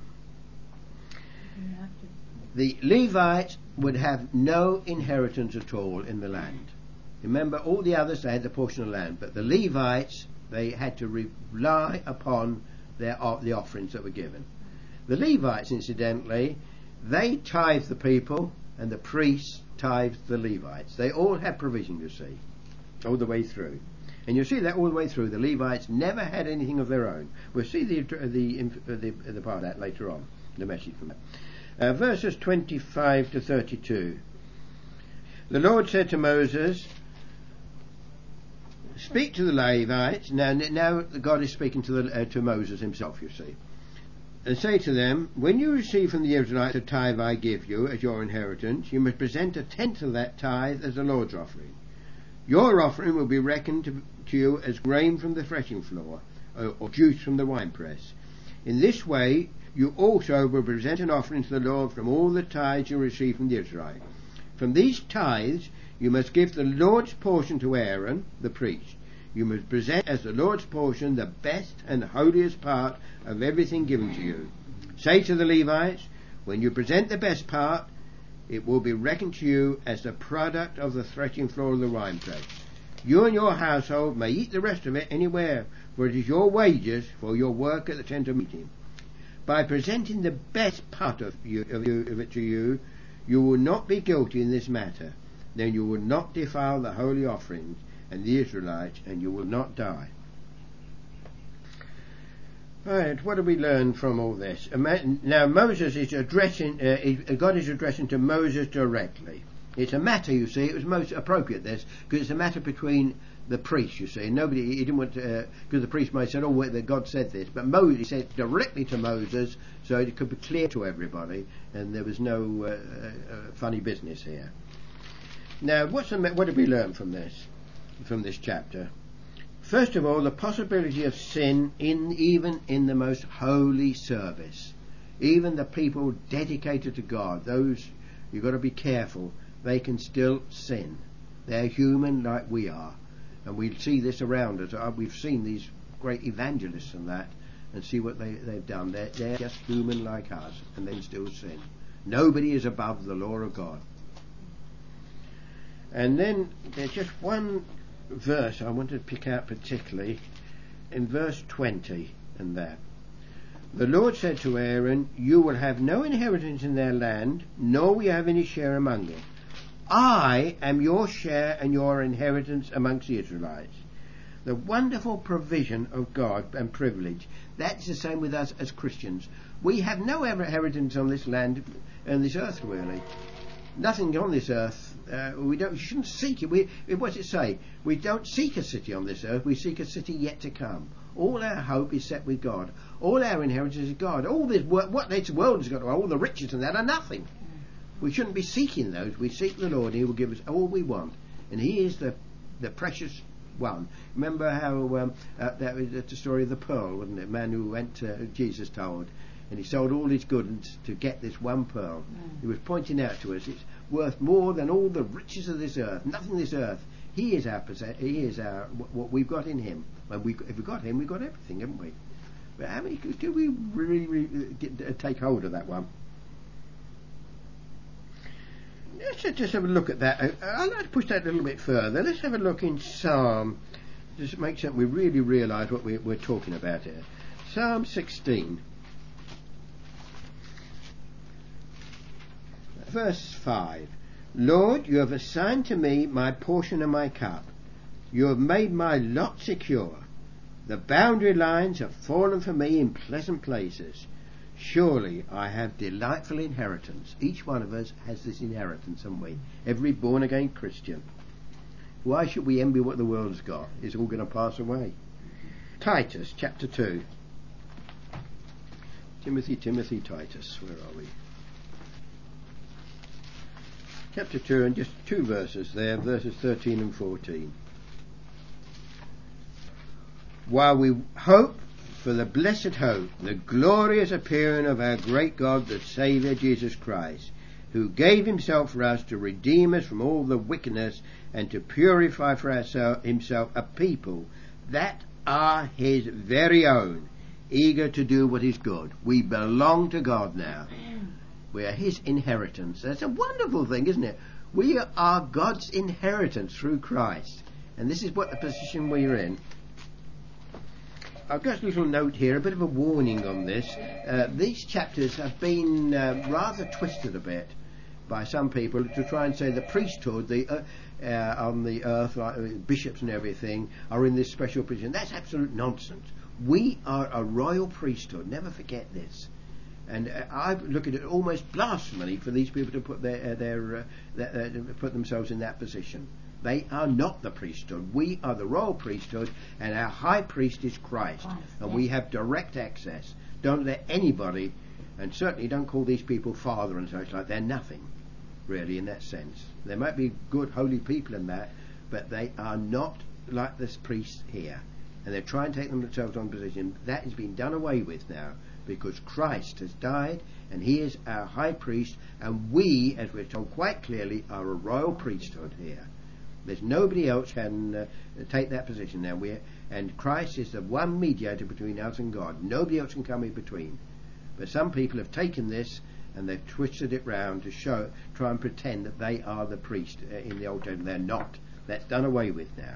The Levites would have no inheritance at all in the land. Remember, all the others, they had the portion of land, but the Levites, they had to rely upon the offerings that were given. The Levites, incidentally, they tithed the people, and the priests tithed the Levites. They all had provision, you see, all the way through. And you see that all the way through. The Levites never had anything of their own. We'll see the part of that later on, the message from that. Verses 25 to 32. The Lord said to Moses, speak to the Levites. Now God is speaking to Moses himself, you see. And say to them, when you receive from the Israelites a tithe I give you as your inheritance, you must present a tenth of that tithe as the Lord's offering. Your offering will be reckoned to you as grain from the threshing floor, or juice from the winepress. In this way, you also will present an offering to the Lord from all the tithes you receive from the Israelites. From these tithes, you must give the Lord's portion to Aaron, the priest. You must present as the Lord's portion the best and holiest part of everything given to you. Say to the Levites, when you present the best part, it will be reckoned to you as the product of the threshing floor of the winepress. You and your household may eat the rest of it anywhere, for it is your wages for your work at the tent of meeting. By presenting the best part of it to you, you will not be guilty in this matter. Then you will not defile the holy offerings and the Israelites, and you will not die. Right, what do we learn from all this? Now Moses is addressing, God is addressing to Moses directly. It's a matter, you see, it was most appropriate this, because it's a matter between the priests, you see. He didn't want to, because the priest might have said, oh, God said this, but Moses said directly to Moses, so it could be clear to everybody, and there was no funny business here. Now, what did we learn from this chapter? First of all, the possibility of sin even in the most holy service. Even the people dedicated to God, those, you've got to be careful, they can still sin. They're human like we are. And we see this around us. We've seen these great evangelists and that, and see what they've done. They're just human like us, and they can still sin. Nobody is above the law of God. And then there's just one verse I want to pick out particularly, in verse 20 and that. The Lord said to Aaron, you will have no inheritance in their land, nor will you have any share among them. I am your share and your inheritance amongst the Israelites. The wonderful provision of God and privilege. That's the same with us as Christians. We have no inheritance on this land and this earth, really. Nothing on this earth. You shouldn't seek it. What does it say? We don't seek a city on this earth. We seek a city yet to come. All our hope is set with God. All our inheritance is God. All this what this world has got, all the riches and that are nothing. We shouldn't be seeking those. We seek the Lord. He will give us all we want, and He is the precious one. Remember how that was the story of the pearl, wasn't it? A man who went to Jesus told, and he sold all his goods to get this one pearl. He was pointing out to us it's worth more than all the riches of this earth. Nothing of this earth. He is our what we've got in Him. If we've got Him, we've got everything, haven't we? But how many do we really take hold of that one? Let's just have a look at that. I'd like to push that a little bit further. Let's have a look in Psalm, just to make sure we really realise what we're talking about here. Psalm 16, verse 5. Lord, you have assigned to me my portion and my cup. You have made my lot secure. The boundary lines have fallen for me in pleasant places. Surely I have delightful inheritance. Each one of us has this inheritance, haven't we? Every born-again Christian. Why should we envy what the world's got? It's all going to pass away. Titus, chapter 2. Timothy, Titus. Where are we? Chapter 2, and just 2 verses there, verses 13 and 14. While we hope for the blessed hope, the glorious appearing of our great God, the Saviour Jesus Christ, who gave Himself for us to redeem us from all the wickedness and to purify for Himself a people that are His very own, eager to do what is good. We belong to God now. We are His inheritance. That's a wonderful thing, isn't it? We are God's inheritance through Christ. And this is what the position we're in. I've got a little note here, a bit of a warning on this. These chapters have been rather twisted a bit by some people to try and say the priesthood on the earth, like bishops and everything, are in this special position. That's absolute nonsense. We are a royal priesthood. Never forget this. And I look at it almost blasphemy for these people to put put themselves in that position. They are not the priesthood. We are the royal priesthood, and our high priest is Christ, and we have direct access. Don't let anybody, and certainly don't call these people father and such like. They're nothing, really, in that sense. They might be good, holy people in that, but they are not like this priest here. And they're trying to take themselves on position. That has been done away with now, because Christ has died, and He is our high priest, and we, as we're told quite clearly, are a royal priesthood here. There's nobody else can take that position now. And Christ is the one mediator between us and God. Nobody else can come in between. But some people have taken this and they've twisted it round to try and pretend that they are the priest in the Old Testament. They're not. That's done away with now.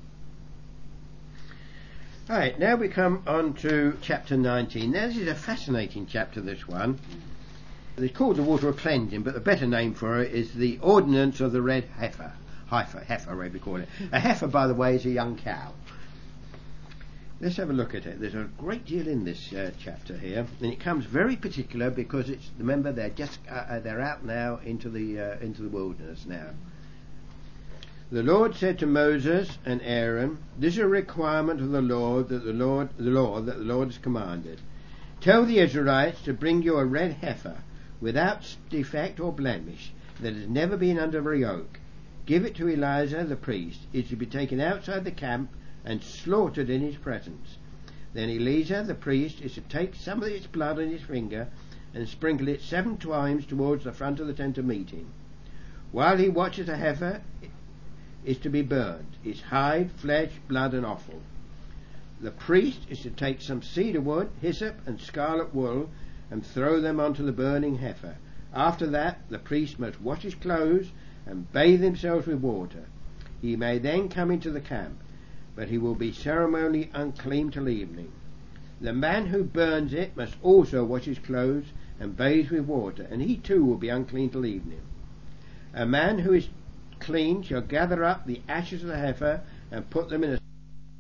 Alright, now we come on to chapter 19. Now this is a fascinating chapter, this one. It's called the water of cleansing, but the better name for it is the ordinance of the red heifer. Heifer, whatever you call it. A heifer, by the way, is a young cow. Let's have a look at it. There's a great deal in this chapter here, and it comes very particular because it's. Remember, they're out now into the wilderness now. The Lord said to Moses and Aaron, "This is a requirement of the Lord that the Lord has commanded. Tell the Israelites to bring you a red heifer, without defect or blemish, that has never been under a yoke. Give it to Eleazar the priest. It should be taken outside the camp and slaughtered in his presence. Then Eleazar the priest is to take some of its blood on his finger and sprinkle it 7 times towards the front of the tent of meeting. While he watches the heifer is to be burned, its hide, flesh, blood and offal. The priest is to take some cedar wood, hyssop and scarlet wool and throw them onto the burning heifer. After that the priest must wash his clothes and bathe himself with water. He may then come into the camp, but he will be ceremonially unclean till evening. The man who burns it must also wash his clothes and bathe with water, and he too will be unclean till evening. A man who is clean shall gather up the ashes of the heifer and put them in a...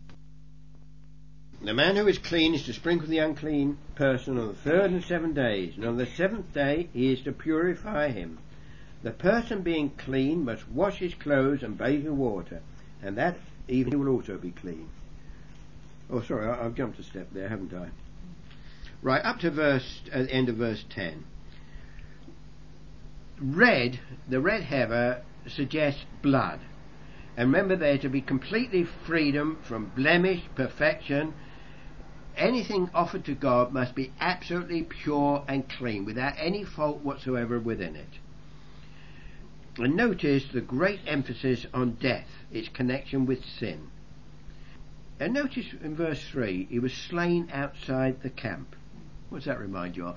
The man who is clean is to sprinkle the unclean person on the 3rd and 7th days, and on the 7th day he is to purify him. The person being clean must wash his clothes and bathe with water, and that evening he will also be clean. Oh, sorry, I've jumped a step there, haven't I? Right, up to the end of verse 10. The red heather suggests blood. And remember, they're to be completely freedom from blemish, perfection. Anything offered to God must be absolutely pure and clean, without any fault whatsoever within it. And notice the great emphasis on death, its connection with sin. And notice in verse 3, he was slain outside the camp. What does that remind you of?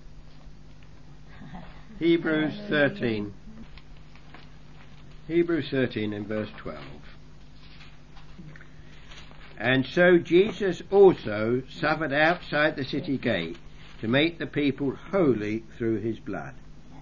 Hebrews 13. Hebrews 13 and verse 12. And so Jesus also suffered outside the city gate to make the people holy through his blood.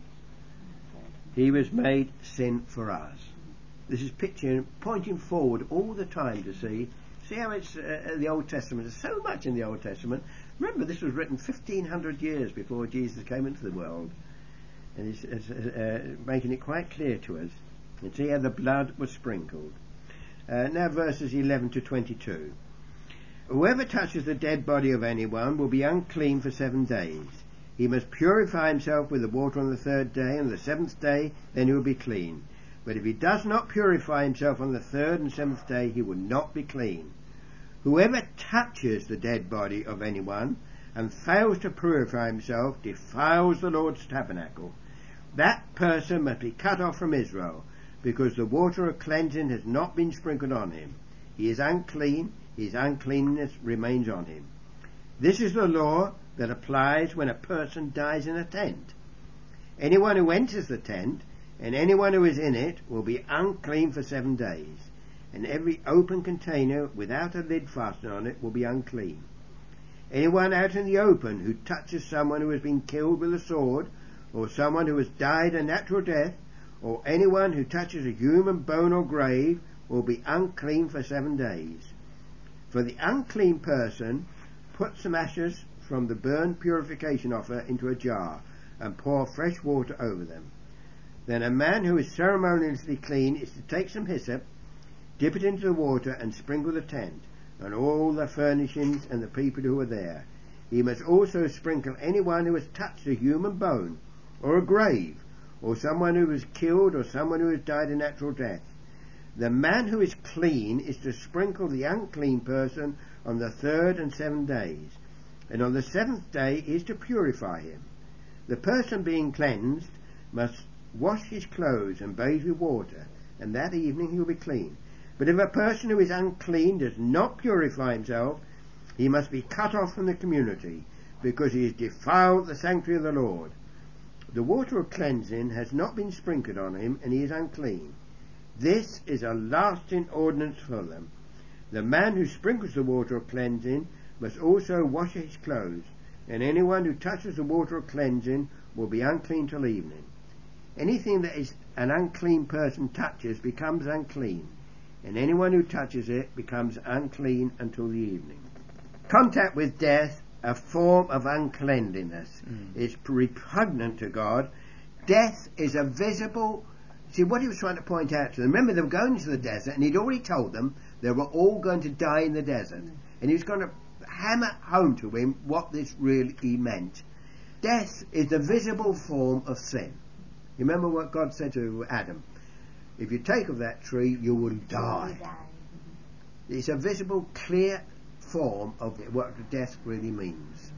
He was made sin for us. This is pointing forward all the time to see how it's the Old Testament. There's so much in the Old Testament. Remember, this was written 1,500 years before Jesus came into the world. And he's making it quite clear to us. And see how the blood was sprinkled. Now verses 11 to 22. Whoever touches the dead body of anyone will be unclean for 7 days. He must purify himself with the water on the 3rd day, and on the 7th day then he will be clean. But if he does not purify himself on the 3rd and 7th day, he will not be clean. Whoever touches the dead body of anyone and fails to purify himself defiles the Lord's tabernacle. That person must be cut off from Israel, because the water of cleansing has not been sprinkled on him. He is unclean, his uncleanness remains on him. This is the law that applies when a person dies in a tent. Anyone who enters the tent and anyone who is in it will be unclean for 7 days, and every open container without a lid fastened on it will be unclean. Anyone out in the open who touches someone who has been killed with a sword, or someone who has died a natural death, or anyone who touches a human bone or grave will be unclean for 7 days. For the unclean person, put some ashes from the burnt purification offer into a jar and pour fresh water over them. Then a man who is ceremonially clean is to take some hyssop, dip it into the water and sprinkle the tent and all the furnishings and the people who are there. He must also sprinkle anyone who has touched a human bone or a grave, or someone who was killed, or someone who has died a natural death. The man who is clean is to sprinkle the unclean person on the 3rd and 7th days, and on the 7th day is to purify him. The person being cleansed must wash his clothes and bathe with water, and that evening he will be clean. But if a person who is unclean does not purify himself, he must be cut off from the community, because he has defiled the sanctuary of the Lord. The water of cleansing has not been sprinkled on him, and he is unclean. This is a lasting ordinance for them. The man who sprinkles the water of cleansing must also wash his clothes, and anyone who touches the water of cleansing will be unclean till evening. Anything that is an unclean person touches becomes unclean, and anyone who touches it becomes unclean until the evening. Contact with death, a form of uncleanliness, is repugnant to God. Death is a visible... See, what he was trying to point out to them, remember they were going into the desert, and he'd already told them they were all going to die in the desert. And he was going to hammer home to him what this really meant. Death is the visible form of sin. You remember what God said to Adam? If you take of that tree, you will die. It's a visible, clear form of what death really means.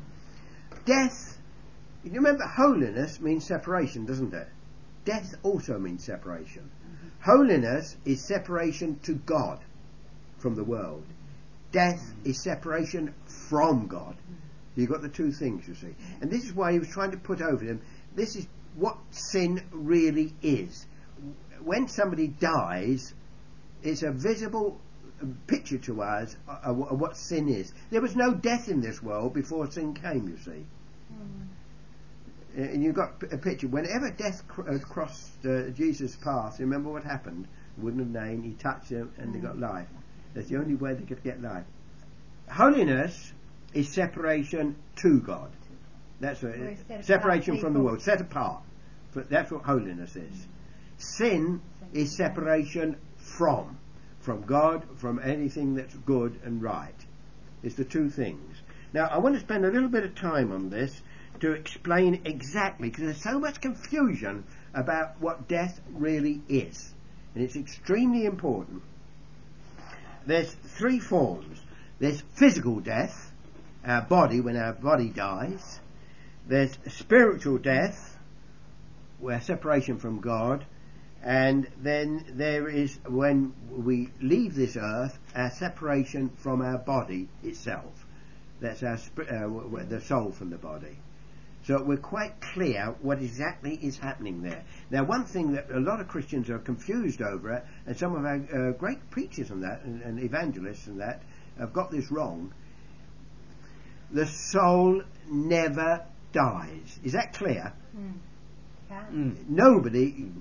Death, you remember, holiness means separation, doesn't it? Death also means separation. Holiness is separation to God from the world. Death is separation from God. So you've got the two things, you see. And this is why he was trying to put over them, this is what sin really is. When somebody dies, it's a visible picture to us of what sin is. There was no death in this world before sin came, you see. And you've got a picture. Whenever death crossed Jesus' path, remember what happened? He wouldn't have known. He touched them and they got life. That's the only way they could get life. Holiness is separation to God. That's separation from the world, set apart. That's what holiness is. Sin is separation from God, from anything that's good and right. It's the two things. Now, I want to spend a little bit of time on this to explain exactly, because there's so much confusion about what death really is. And it's extremely important. There's three forms. There's physical death, our body, when our body dies. There's spiritual death, where separation from God. And then there is, when we leave this earth, our separation from our body itself. That's our the soul from the body. So we're quite clear what exactly is happening there. Now, one thing that a lot of Christians are confused over, and some of our great preachers and that, and evangelists and that, have got this wrong. The soul never dies. Is that clear? Nobody,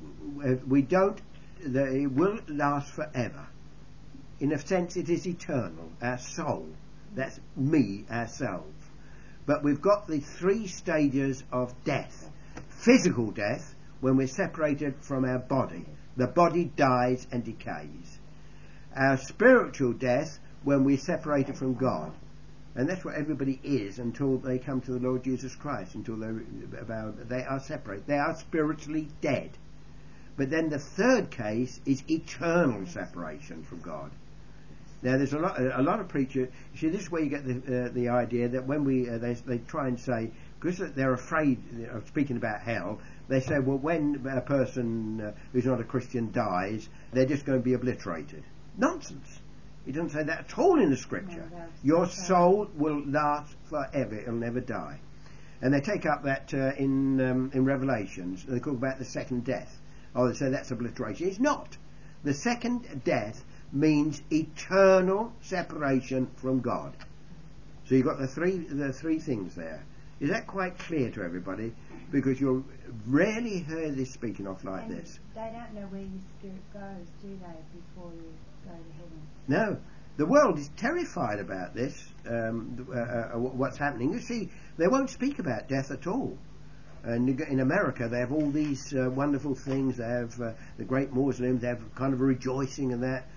it will last forever. In a sense, it is eternal. Our soul, that's me, ourselves. But we've got the three stages of death. Physical death, when we're separated from our body. The body dies and decays. Our spiritual death, when we're separated from God. And that's what everybody is until they come to the Lord Jesus Christ, until they are separated. They are spiritually dead. But then the third case is eternal separation from God. Now, there's a lot of preachers. You see, this is where you get the idea that when they try and say, because they're afraid of speaking about hell, they say, well, when a person who's not a Christian dies, they're just going to be obliterated. Nonsense. It doesn't say that at all in the Scripture. No, your soul will last forever; it'll never die. And they take up that in Revelations. They talk about the second death. Oh, they say that's obliteration. It's not. The second death means eternal separation from God. So you've got the three things there. Is that quite clear to everybody? Because you'll rarely hear this speaking off like and this. They don't know where your spirit goes, do they, before you go to heaven? No. The world is terrified about this, what's happening. You see, they won't speak about death at all. And in America, they have all these wonderful things. They have the great mausoleum. They have kind of a rejoicing and that.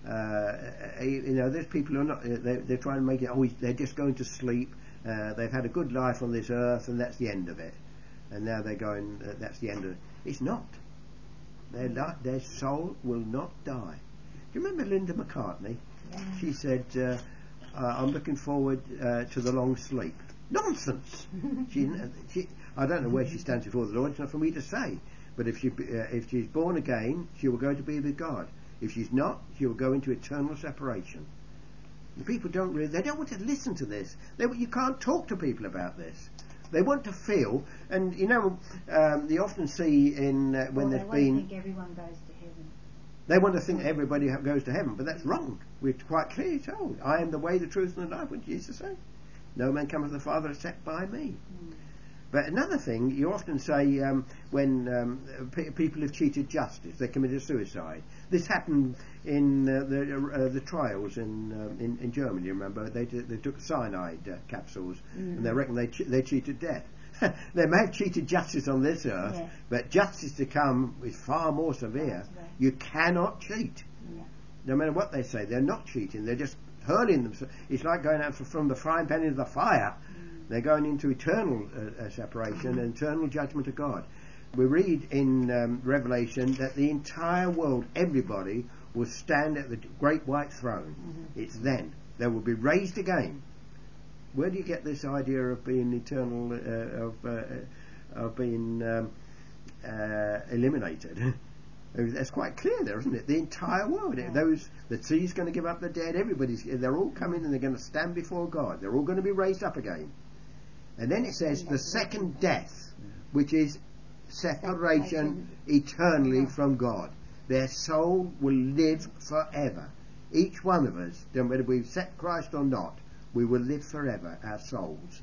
There's people who are not. They're trying to make it. Oh, they're just going to sleep. They've had a good life on this earth, and that's the end of it. And now they're going. That's the end of it. It's not. Their soul will not die. Do you remember Linda McCartney? Yeah. She said, "I'm looking forward to the long sleep." Nonsense. I don't know where she stands before the Lord. It's not for me to say. But if she's born again, she will go to be with God. If she's not, she will go into eternal separation. The people they don't want to listen to this. You can't talk to people about this. They want to feel, and you often see when there's been. They think everyone goes to heaven. They want to think everybody goes to heaven, but that's wrong. We're quite clearly told, "I am the way, the truth, and the life." What did Jesus say? "No man cometh to the Father except by me." But another thing, you often say when people have cheated justice, they committed suicide. This happened in the trials in Germany. Remember, they took cyanide capsules, and they reckon they cheated death. They may have cheated justice on this earth, Yeah. but justice to come is far more severe. Right. You cannot cheat. Yeah. No matter what they say, they're not cheating. They're just hurling themselves. It's like going out from the frying pan into the fire. They're going into eternal separation and eternal judgment of God. We read in Revelation that the entire world, everybody, will stand at the great white throne. It's then. They will be raised again. Where do you get this idea of being eternal, of being eliminated? That's quite clear there, isn't it? The entire world. Yeah. The sea's going to give up the dead. They're all coming and they're going to stand before God. They're all going to be raised up again. And then it says the second death, which is separation eternally from God. Their soul will live forever. Each one of us, whether we've accepted Christ or not, we will live forever, our souls.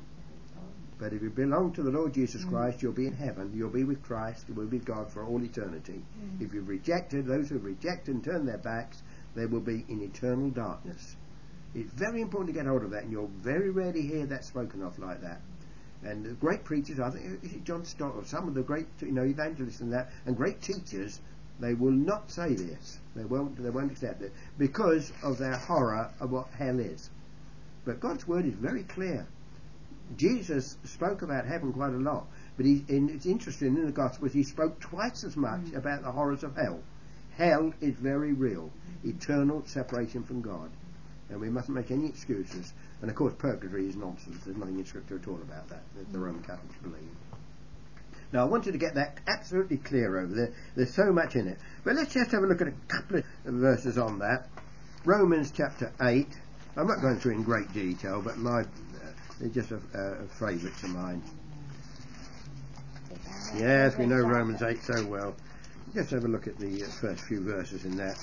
But if you belong to the Lord Jesus Christ, you'll be in heaven. You'll be with Christ. You'll be with God for all eternity. If you've rejected, those who have rejected and turned their backs, they will be in eternal darkness. It's very important to get hold of that, and you'll very rarely hear that spoken of like that. And the great preachers, I think John Stott or some of the great evangelists and that, and great teachers, they will not say this. They won't accept it because of their horror of what hell is. but God's word is very clear. Jesus spoke about heaven quite a lot, but it's interesting, in the Gospels he spoke twice as much about the horrors of hell. Hell is very real, eternal separation from God, and we mustn't make any excuses. And of course purgatory is nonsense. There's nothing in Scripture at all about that the Roman Catholics believe. Now I wanted to get that absolutely clear over there. There's so much in it. But let's just have a look at a couple of verses on that. Romans chapter 8. I'm not going through in great detail, but it's just a favourite of mine. Yes, we know Romans 8 so well. Just have a look at the first few verses in that.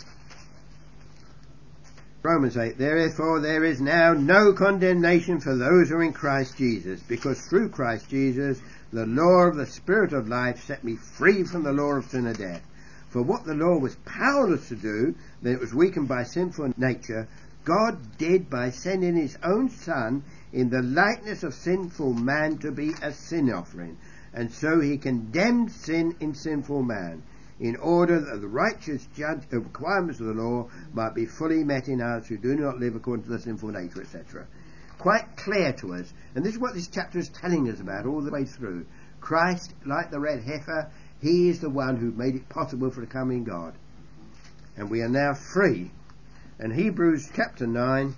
Romans 8, therefore there is now no condemnation for those who are in Christ Jesus, because through Christ Jesus the law of the Spirit of life set me free from the law of sin and death. For what the law was powerless to do, that it was weakened by sinful nature, God did by sending his own Son in the likeness of sinful man to be a sin offering. And so he condemned sin in sinful man, in order that the righteous requirements of the law might be fully met in us who do not live according to the sinful nature, etc. Quite clear to us, and this is what this chapter is telling us about all the way through. Christ, like the red heifer, he is the one who made it possible for the coming God, and we are now free. And Hebrews chapter 9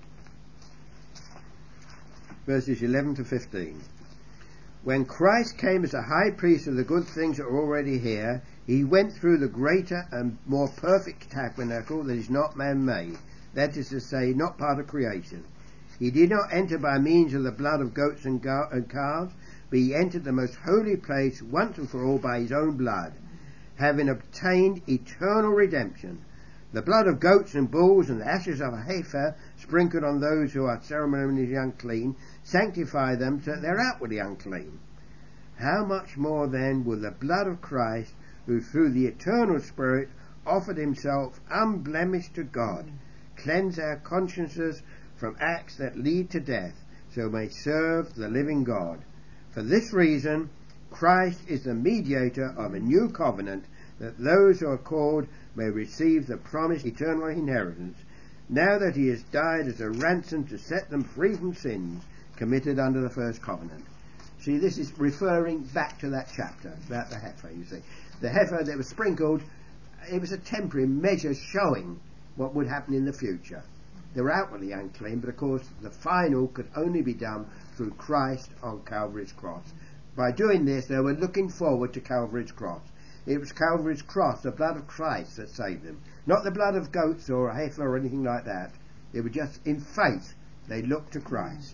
verses 11 to 15. When Christ came as a high priest of the good things that are already here, he went through the greater and more perfect tabernacle that is not man-made, that is to say, not part of creation. He did not enter by means of the blood of goats and calves, but he entered the most holy place once and for all by his own blood, having obtained eternal redemption. The blood of goats and bulls and the ashes of a heifer sprinkled on those who are ceremonially unclean sanctify them so that they're outwardly unclean. How much more then will the blood of Christ, who through the eternal Spirit offered himself unblemished to God, cleanse our consciences from acts that lead to death, so may serve the living God. For this reason Christ is the mediator of a new covenant, that those who are called may receive the promised eternal inheritance, now that he has died as a ransom to set them free from sins committed under the first covenant. See, this is referring back to that chapter about the heifer, you see. The heifer that was sprinkled, it was a temporary measure showing what would happen in the future. They were outwardly unclean, but of course the final could only be done through Christ on Calvary's cross. By doing this, they were looking forward to Calvary's cross. It was Calvary's cross, the blood of Christ, that saved them. Not the blood of goats or a heifer or anything like that. They were just in faith. They looked to Christ.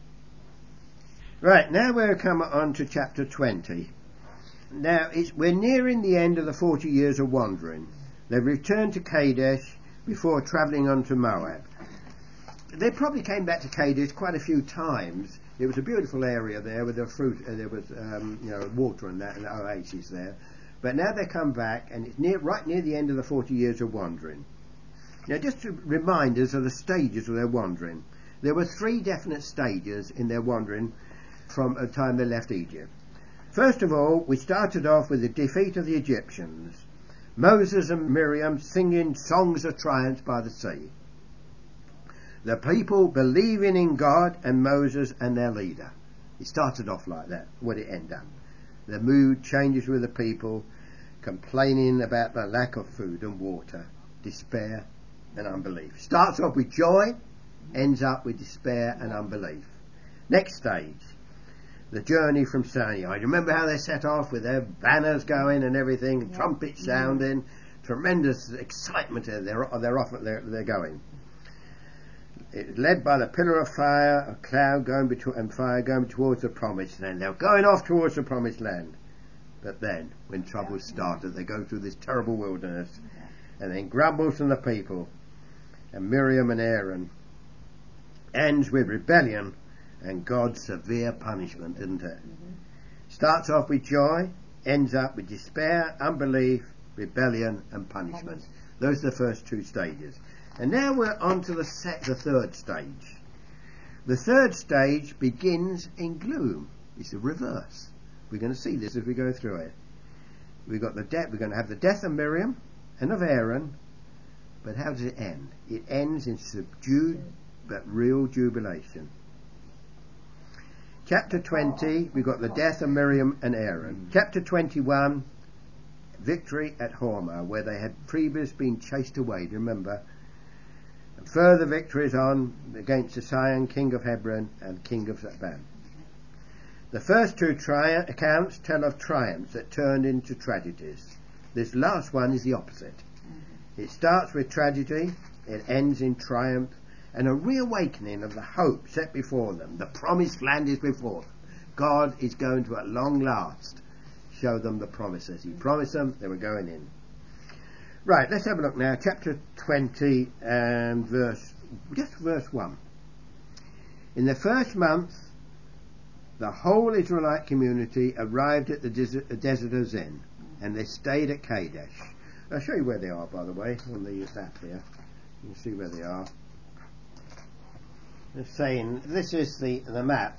Right, now we'll come on to chapter 20. Now, we're nearing the end of the 40 years of wandering. They've returned to Kadesh before travelling on to Moab. They probably came back to Kadesh quite a few times. It was a beautiful area there with the fruit, there was water and that, and oases there. But now they come back, and it's right near the end of the 40 years of wandering. Now, just to remind us of the stages of their wandering. There were 3 definite stages in their wandering from the time they left Egypt. First of all, we started off with the defeat of the Egyptians. Moses and Miriam singing songs of triumph by the sea. The people believing in God and Moses and their leader. It started off like that. What it ended up. The mood changes with the people, complaining about the lack of food and water, despair and unbelief. Starts off with joy, ends up with despair and unbelief. Next stage, the journey from Sinai. Remember how they set off with their banners going and everything, trumpets sounding, tremendous excitement. They're going. It's led by the pillar of fire, a cloud and fire going towards the promised land. They're going off towards the promised land. But then, when trouble started, they go through this terrible wilderness, and then grumbles from the people. And Miriam and Aaron ends with rebellion and God's severe punishment, isn't it? Starts off with joy, ends up with despair, unbelief, rebellion and punishment. Those are the first 2 stages. And now we're on to the third stage. The third stage begins in gloom. It's the reverse. We're going to see this as we go through it. We're going to have the death of Miriam and of Aaron, but how does it end? It ends in subdued but real jubilation. Chapter 20, we've got the death of Miriam and Aaron. Chapter 21, victory at Hormah, where they had previously been chased away, do you remember? And further victories on against Sihon, king of Hebron, and king of Zebban. The first two accounts tell of triumphs that turned into tragedies. This last one is the opposite. It starts with tragedy, it ends in triumph, and a reawakening of the hope set before them. The promised land is before them. God is going to, at long last, show them the promises. He promised them, they were going in. Right, let's have a look now. Chapter 20 and verse 1. In the first month, the whole Israelite community arrived at the desert of Zin, and they stayed at Kadesh. I'll show you where they are, by the way, on the map here. You can see where they are. They're saying, this is the map,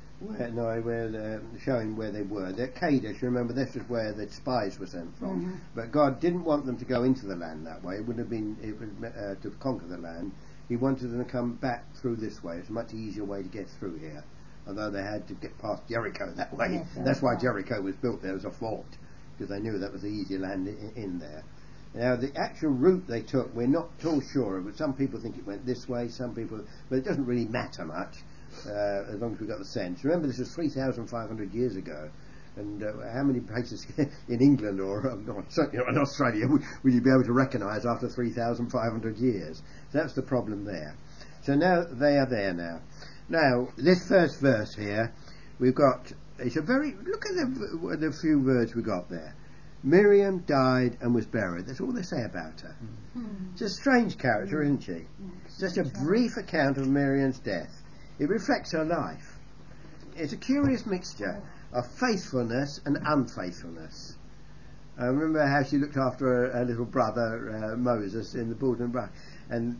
we're showing where they were. They're at Kadesh. Remember, this is where the spies were sent from. Mm-hmm. But God didn't want them to go into the land that way. It would have been to conquer the land. He wanted them to come back through this way. It's a much easier way to get through here. Although they had to get past Jericho that way. Yes, that's why Jericho was built there as a fort, because they knew that was the easier land in there. Now, the actual route they took, we're not at all sure of it. Some people think it went this way, some people... But it doesn't really matter much, as long as we've got the sense. Remember, this was 3,500 years ago. And how many places in England or in Australia would you be able to recognise after 3,500 years? So that's the problem there. So now they are there now. Now, this first verse here, we've got... It's a very... Look at the few words we got there. Miriam died and was buried. That's all they say about her. Mm-hmm. It's a strange character, isn't she? Just a brief account of Miriam's death. It reflects her life. It's a curious mixture of faithfulness and unfaithfulness. I remember how she looked after her little brother Moses in the Buldan Bush, and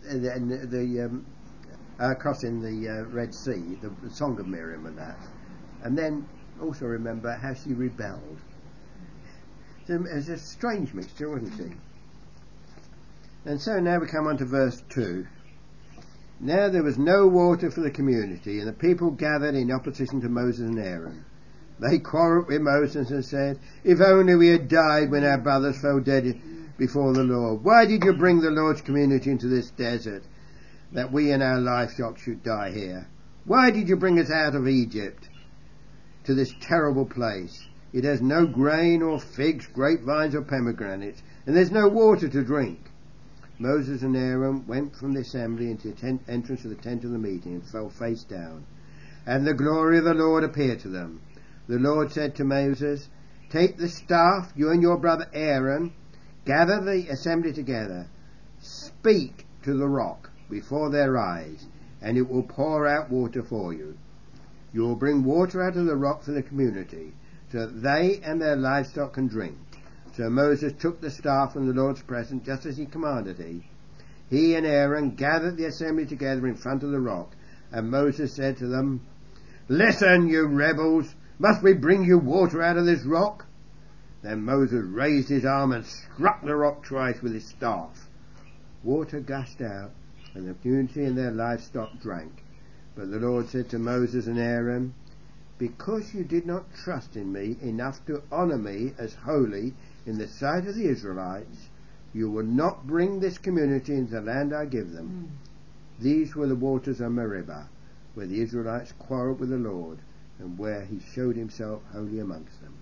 crossing the Red Sea, the Song of Miriam and that. And then also remember how she rebelled. It's a strange mixture, wasn't she? And so now we come on to verse 2. Now there was no water for the community, and the people gathered in opposition to Moses and Aaron. They quarrelled with Moses and said, "If only we had died when our brothers fell dead before the Lord. Why did you bring the Lord's community into this desert, that we and our livestock should die here? Why did you bring us out of Egypt to this terrible place? It has no grain or figs, grapevines or pomegranates, and there's no water to drink." Moses and Aaron went from the assembly into the entrance of the tent of the meeting and fell face down. And the glory of the Lord appeared to them. The Lord said to Moses, "Take the staff, you and your brother Aaron, gather the assembly together, speak to the rock before their eyes, and it will pour out water for you. You will bring water out of the rock for the community, so that they and their livestock can drink." So Moses took the staff from the Lord's presence, just as he commanded he. He and Aaron gathered the assembly together in front of the rock, and Moses said to them, "Listen, you rebels, must we bring you water out of this rock?" Then Moses raised his arm and struck the rock twice with his staff. Water gushed out, and the community and their livestock drank. But the Lord said to Moses and Aaron, "Because you did not trust in me enough to honour me as holy in the sight of the Israelites, you will not bring this community into the land I give them." These were the waters of Meribah, where the Israelites quarrelled with the Lord, and where he showed himself holy amongst them.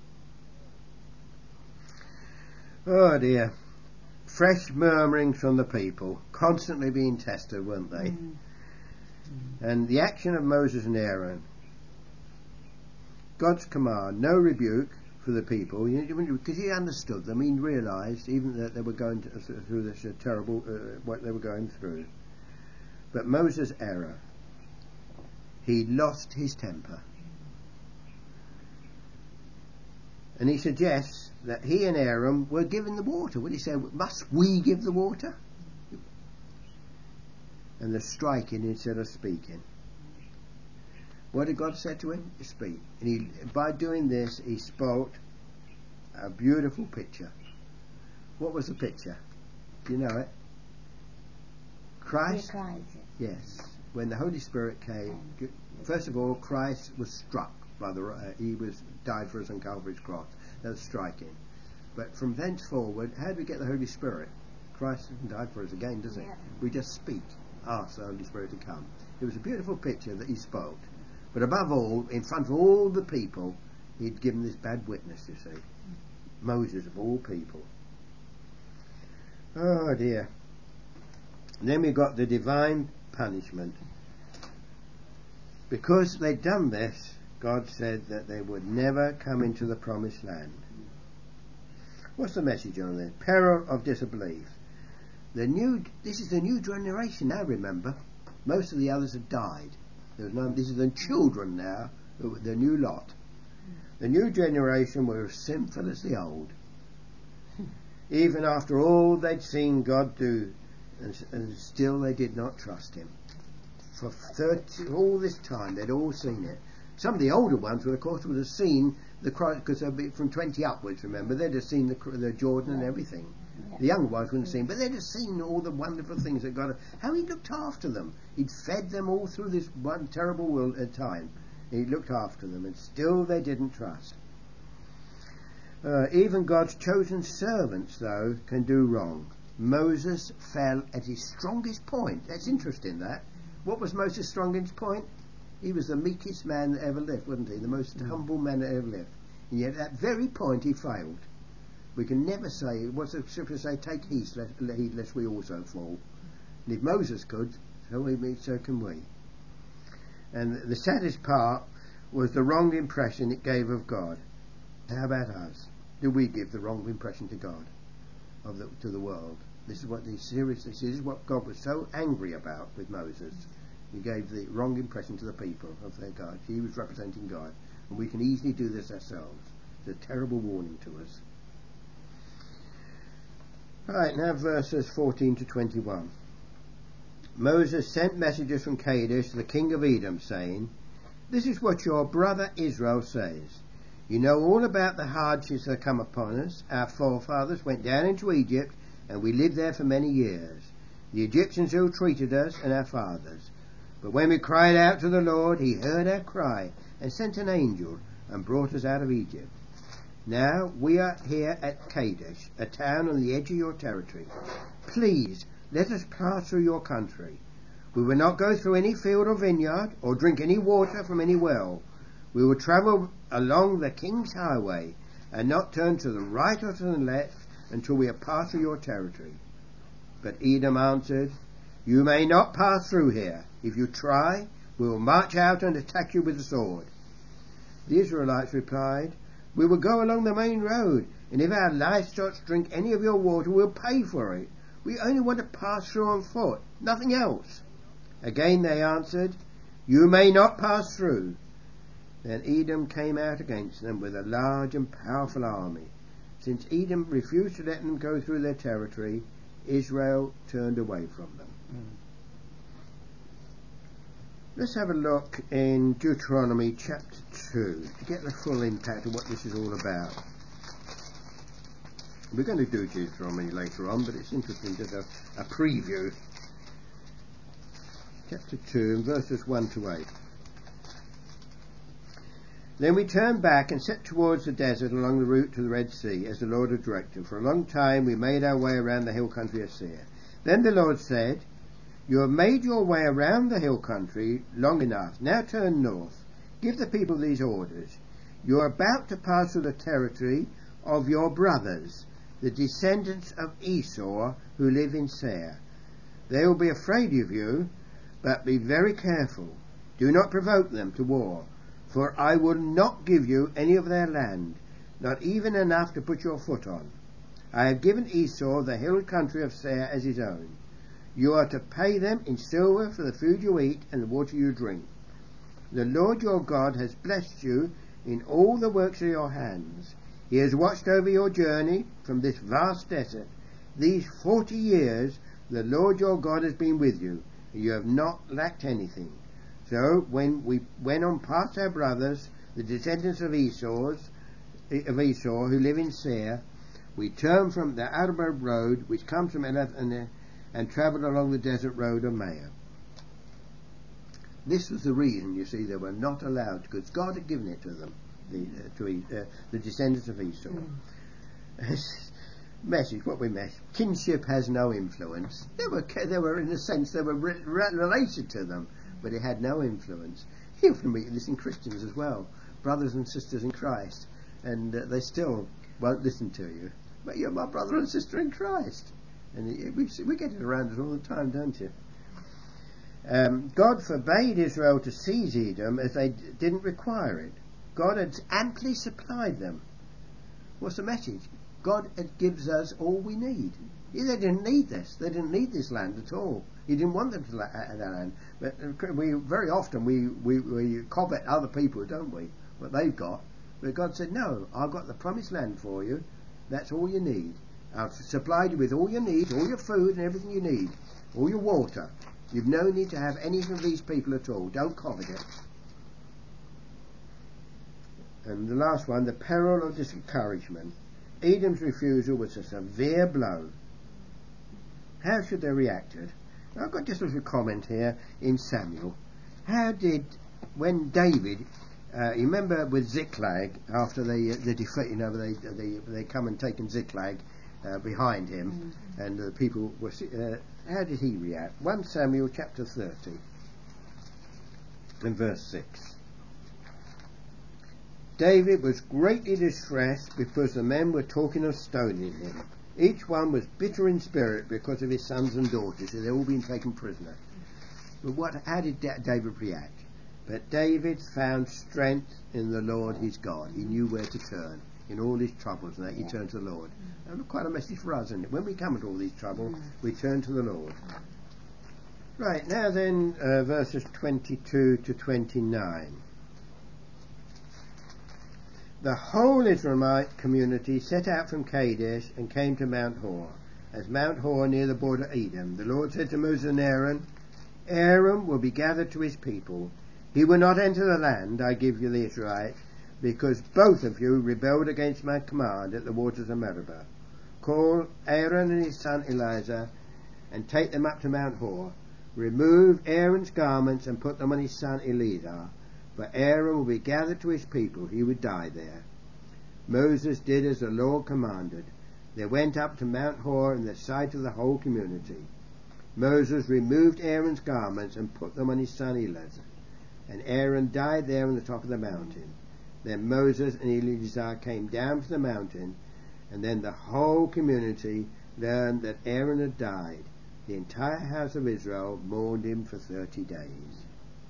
Oh dear. Fresh murmurings from the people, constantly being tested, weren't they? And the action of Moses and Aaron, God's command, no rebuke for the people, because he understood them. He realised even that they were going through this terrible, what they were going through. But Moses' error, he lost his temper. And he suggests that he and Aaron were given the water. What he said, "Must we give the water?" And they're striking instead of speaking. What did God say to him? Speak. And by doing this, he spoke a beautiful picture. What was the picture? Do you know it? Christ? Yes. when the Holy Spirit came, first of all, Christ was struck by he died for us on Calvary's cross. That was striking. But from thenceforward, how do we get the Holy Spirit? Christ hasn't died for us again, does he? Yeah. We just speak, ask the Holy Spirit to come. It was a beautiful picture that he spoke. But above all, in front of all the people, he'd given this bad witness, you see. Moses, of all people. Oh dear. And then we got the divine punishment. Because they'd done this, God said that they would never come into the promised land. What's the message on there? Peril of disbelief. This is the new generation now, remember. Most of the others have died. This is the children now, the new lot. The new generation were as sinful as the old. Even after all they'd seen God do, and still they did not trust him. For all this time they'd all seen it. Some of the older ones would, of course, would have seen the Christ, because they'd be from 20 upwards, remember. They'd have seen the Jordan and everything. Yeah. The younger ones wouldn't have seen, but they'd have seen all the wonderful things that God, how he looked after them. He'd fed them all through this one terrible time. He looked after them, and still they didn't trust. Even God's chosen servants, though, can do wrong. Moses fell at his strongest point. That's interesting, that. What was Moses' strongest point? He was the meekest man that ever lived, wasn't he? The most humble man that ever lived. And yet at that very point he failed. We can never say, what's the scripture say, take heed lest we also fall. And if Moses could, so can we. And the saddest part was the wrong impression it gave of God. How about us? Do we give the wrong impression to God, to the world? This is what this is what God was so angry about with Moses. He gave the wrong impression to the people of their God. He was representing God, and we can easily do this ourselves. It's a terrible warning to us. Right, now verses 14 to 21. Moses sent messengers from Kadesh to the king of Edom, saying, "This is what your brother Israel says. You know all about the hardships that come upon us. Our forefathers went down into Egypt, and we lived there for many years. The Egyptians ill-treated us and our fathers. But when we cried out to the Lord, he heard our cry and sent an angel and brought us out of Egypt. Now we are here at Kadesh, a town on the edge of your territory. Please let us pass through your country. We will not go through any field or vineyard or drink any water from any well. We will travel along the king's highway and not turn to the right or to the left until we have passed through your territory." But Edom answered, "You may not pass through here. If you try, we will march out and attack you with the sword." The Israelites replied, "We will go along the main road, and if our livestock drink any of your water, we'll pay for it. We only want to pass through on foot, nothing else." Again they answered, "You may not pass through." Then Edom came out against them with a large and powerful army. Since Edom refused to let them go through their territory, Israel turned away from them. Let's have a look in Deuteronomy chapter 2 to get the full impact of what this is all about. We're going to do Deuteronomy later on, but it's interesting, just a preview. Chapter 2 and verses 1 to 8. Then we turned back and set towards the desert along the route to the Red Sea, as the Lord had directed. For a long time we made our way around the hill country of Seir. Then the Lord said, "You have made your way around the hill country long enough. Now turn north. Give the people these orders. You are about to pass through the territory of your brothers, the descendants of Esau, who live in Seir. They will be afraid of you, but be very careful. Do not provoke them to war. For I will not give you any of their land, not even enough to put your foot on. I have given Esau the hill country of Seir as his own. You are to pay them in silver for the food you eat and the water you drink. The Lord your God has blessed you in all the works of your hands. He has watched over your journey from this vast desert. These 40 years the Lord your God has been with you, and you have not lacked anything. So when we went on past our brothers, the descendants of Esau, who live in Seir, we turned from the Arba road, which comes from Elath, and travelled along the desert road of Maah." This was the reason, you see, they were not allowed, because God had given it to them, the descendants of Esau. Message, what we mess. Kinship has no influence. They were in a sense, they were related to them, but it had no influence. You can meet this in Christians as well, brothers and sisters in Christ, and they still won't listen to you. But you're my brother and sister in Christ. And we get it around us all the time, don't you? God forbade Israel to seize Edom as they didn't require it. God had amply supplied them. What's the message? God gives us all we need. They didn't need this. They didn't need this land at all. He didn't want them to have that land. But we very often we covet other people, don't we? What they've got. But God said, no, I've got the promised land for you. That's all you need. I've supplied you with all your needs, all your food and everything you need, all your water. You've no need to have anything of these people at all. Don't covet it. And the last one, the peril of discouragement. Edom's refusal was a severe blow. How should they have reacted? I've got just a little comment here in Samuel. When David, you remember with Ziklag, after the defeat, they come and taken Ziklag behind him, and the people were. How did he react? 1 Samuel chapter 30 and verse 6. David was greatly distressed because the men were talking of stoning him. Each one was bitter in spirit because of his sons and daughters, so they'd all been taken prisoner. But how did David react? But David found strength in the Lord his God. He knew where to turn. In all his troubles, and that he turned to the Lord. And quite a message for us, isn't it? When we come into all these trouble, we turn to the Lord. Right, now then, verses 22 to 29. The whole Israelite community set out from Kadesh and came to Mount Hor. As Mount Hor near the border of Edom, the Lord said to Moses and Aaron, Aaron will be gathered to his people. He will not enter the land I give you the Israelites, because both of you rebelled against my command at the waters of Meribah. Call Aaron and his son Eleazar and take them up to Mount Hor. Remove Aaron's garments and put them on his son Eleazar, for Aaron will be gathered to his people. He would die there. Moses did as the Lord commanded. They went up to Mount Hor in the sight of the whole community. Moses removed Aaron's garments and put them on his son Eleazar, and Aaron died there on the top of the mountain. Then Moses and Eleazar came down from the mountain, and then the whole community learned that Aaron had died. The entire house of Israel mourned him for 30 days.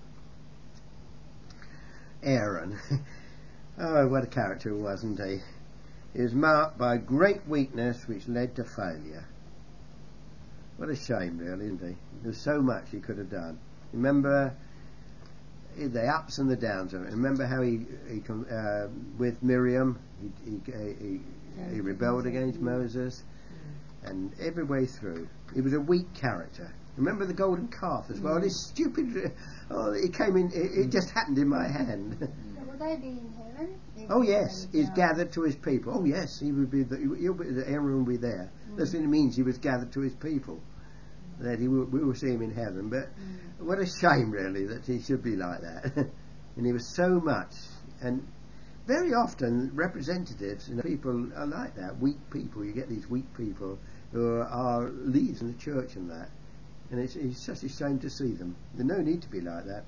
Aaron. Oh, what a character, wasn't he? He was marked by great weakness which led to failure. What a shame, really, isn't he? There's so much he could have done. Remember the ups and the downs of it. Remember how he with Miriam, he rebelled against Moses, and every way through. He was a weak character. Remember the golden calf as well? This stupid, it came in, it just happened in my hand. So will they be in heaven? Oh yes, he's gathered to his people. Oh yes, he would be. Aaron will be there. That's what it means. He was gathered to his people. That we will see him in heaven. But what a shame, really, that he should be like that. And he was so much. And very often representatives and people are like that. Weak people. You get these weak people who are leaders in the church and that. And it's such a shame to see them. There's no need to be like that.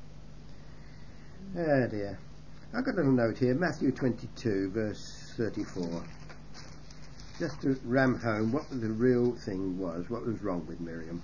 Oh dear. I've got a little note here, Matthew 22, verse 34. Just to ram home what the real thing was, what was wrong with Miriam.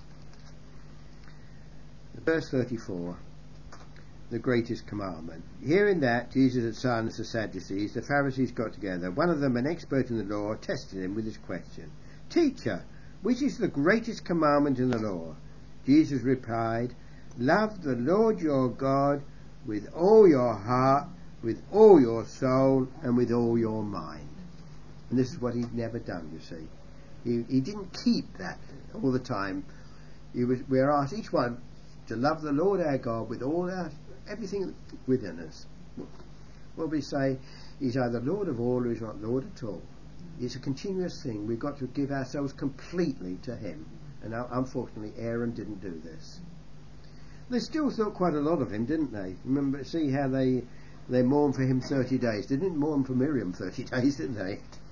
Verse 34, the greatest commandment. Hearing that, Jesus had silenced the Sadducees. The Pharisees got together. One of them, an expert in the law, tested him with this question. Teacher, which is the greatest commandment in the law? Jesus replied, love the Lord your God with all your heart, with all your soul, and with all your mind. And this is what he'd never done, you see. He didn't keep that all the time. We are asked, each one, to love the Lord our God with all everything within us. Well, we say, he's either Lord of all or he's not Lord at all. It's a continuous thing. We've got to give ourselves completely to him. And unfortunately, Aaron didn't do this. They still thought quite a lot of him, didn't they? Remember, see how they mourned for him 30 days. They didn't mourn for Miriam 30 days, did they?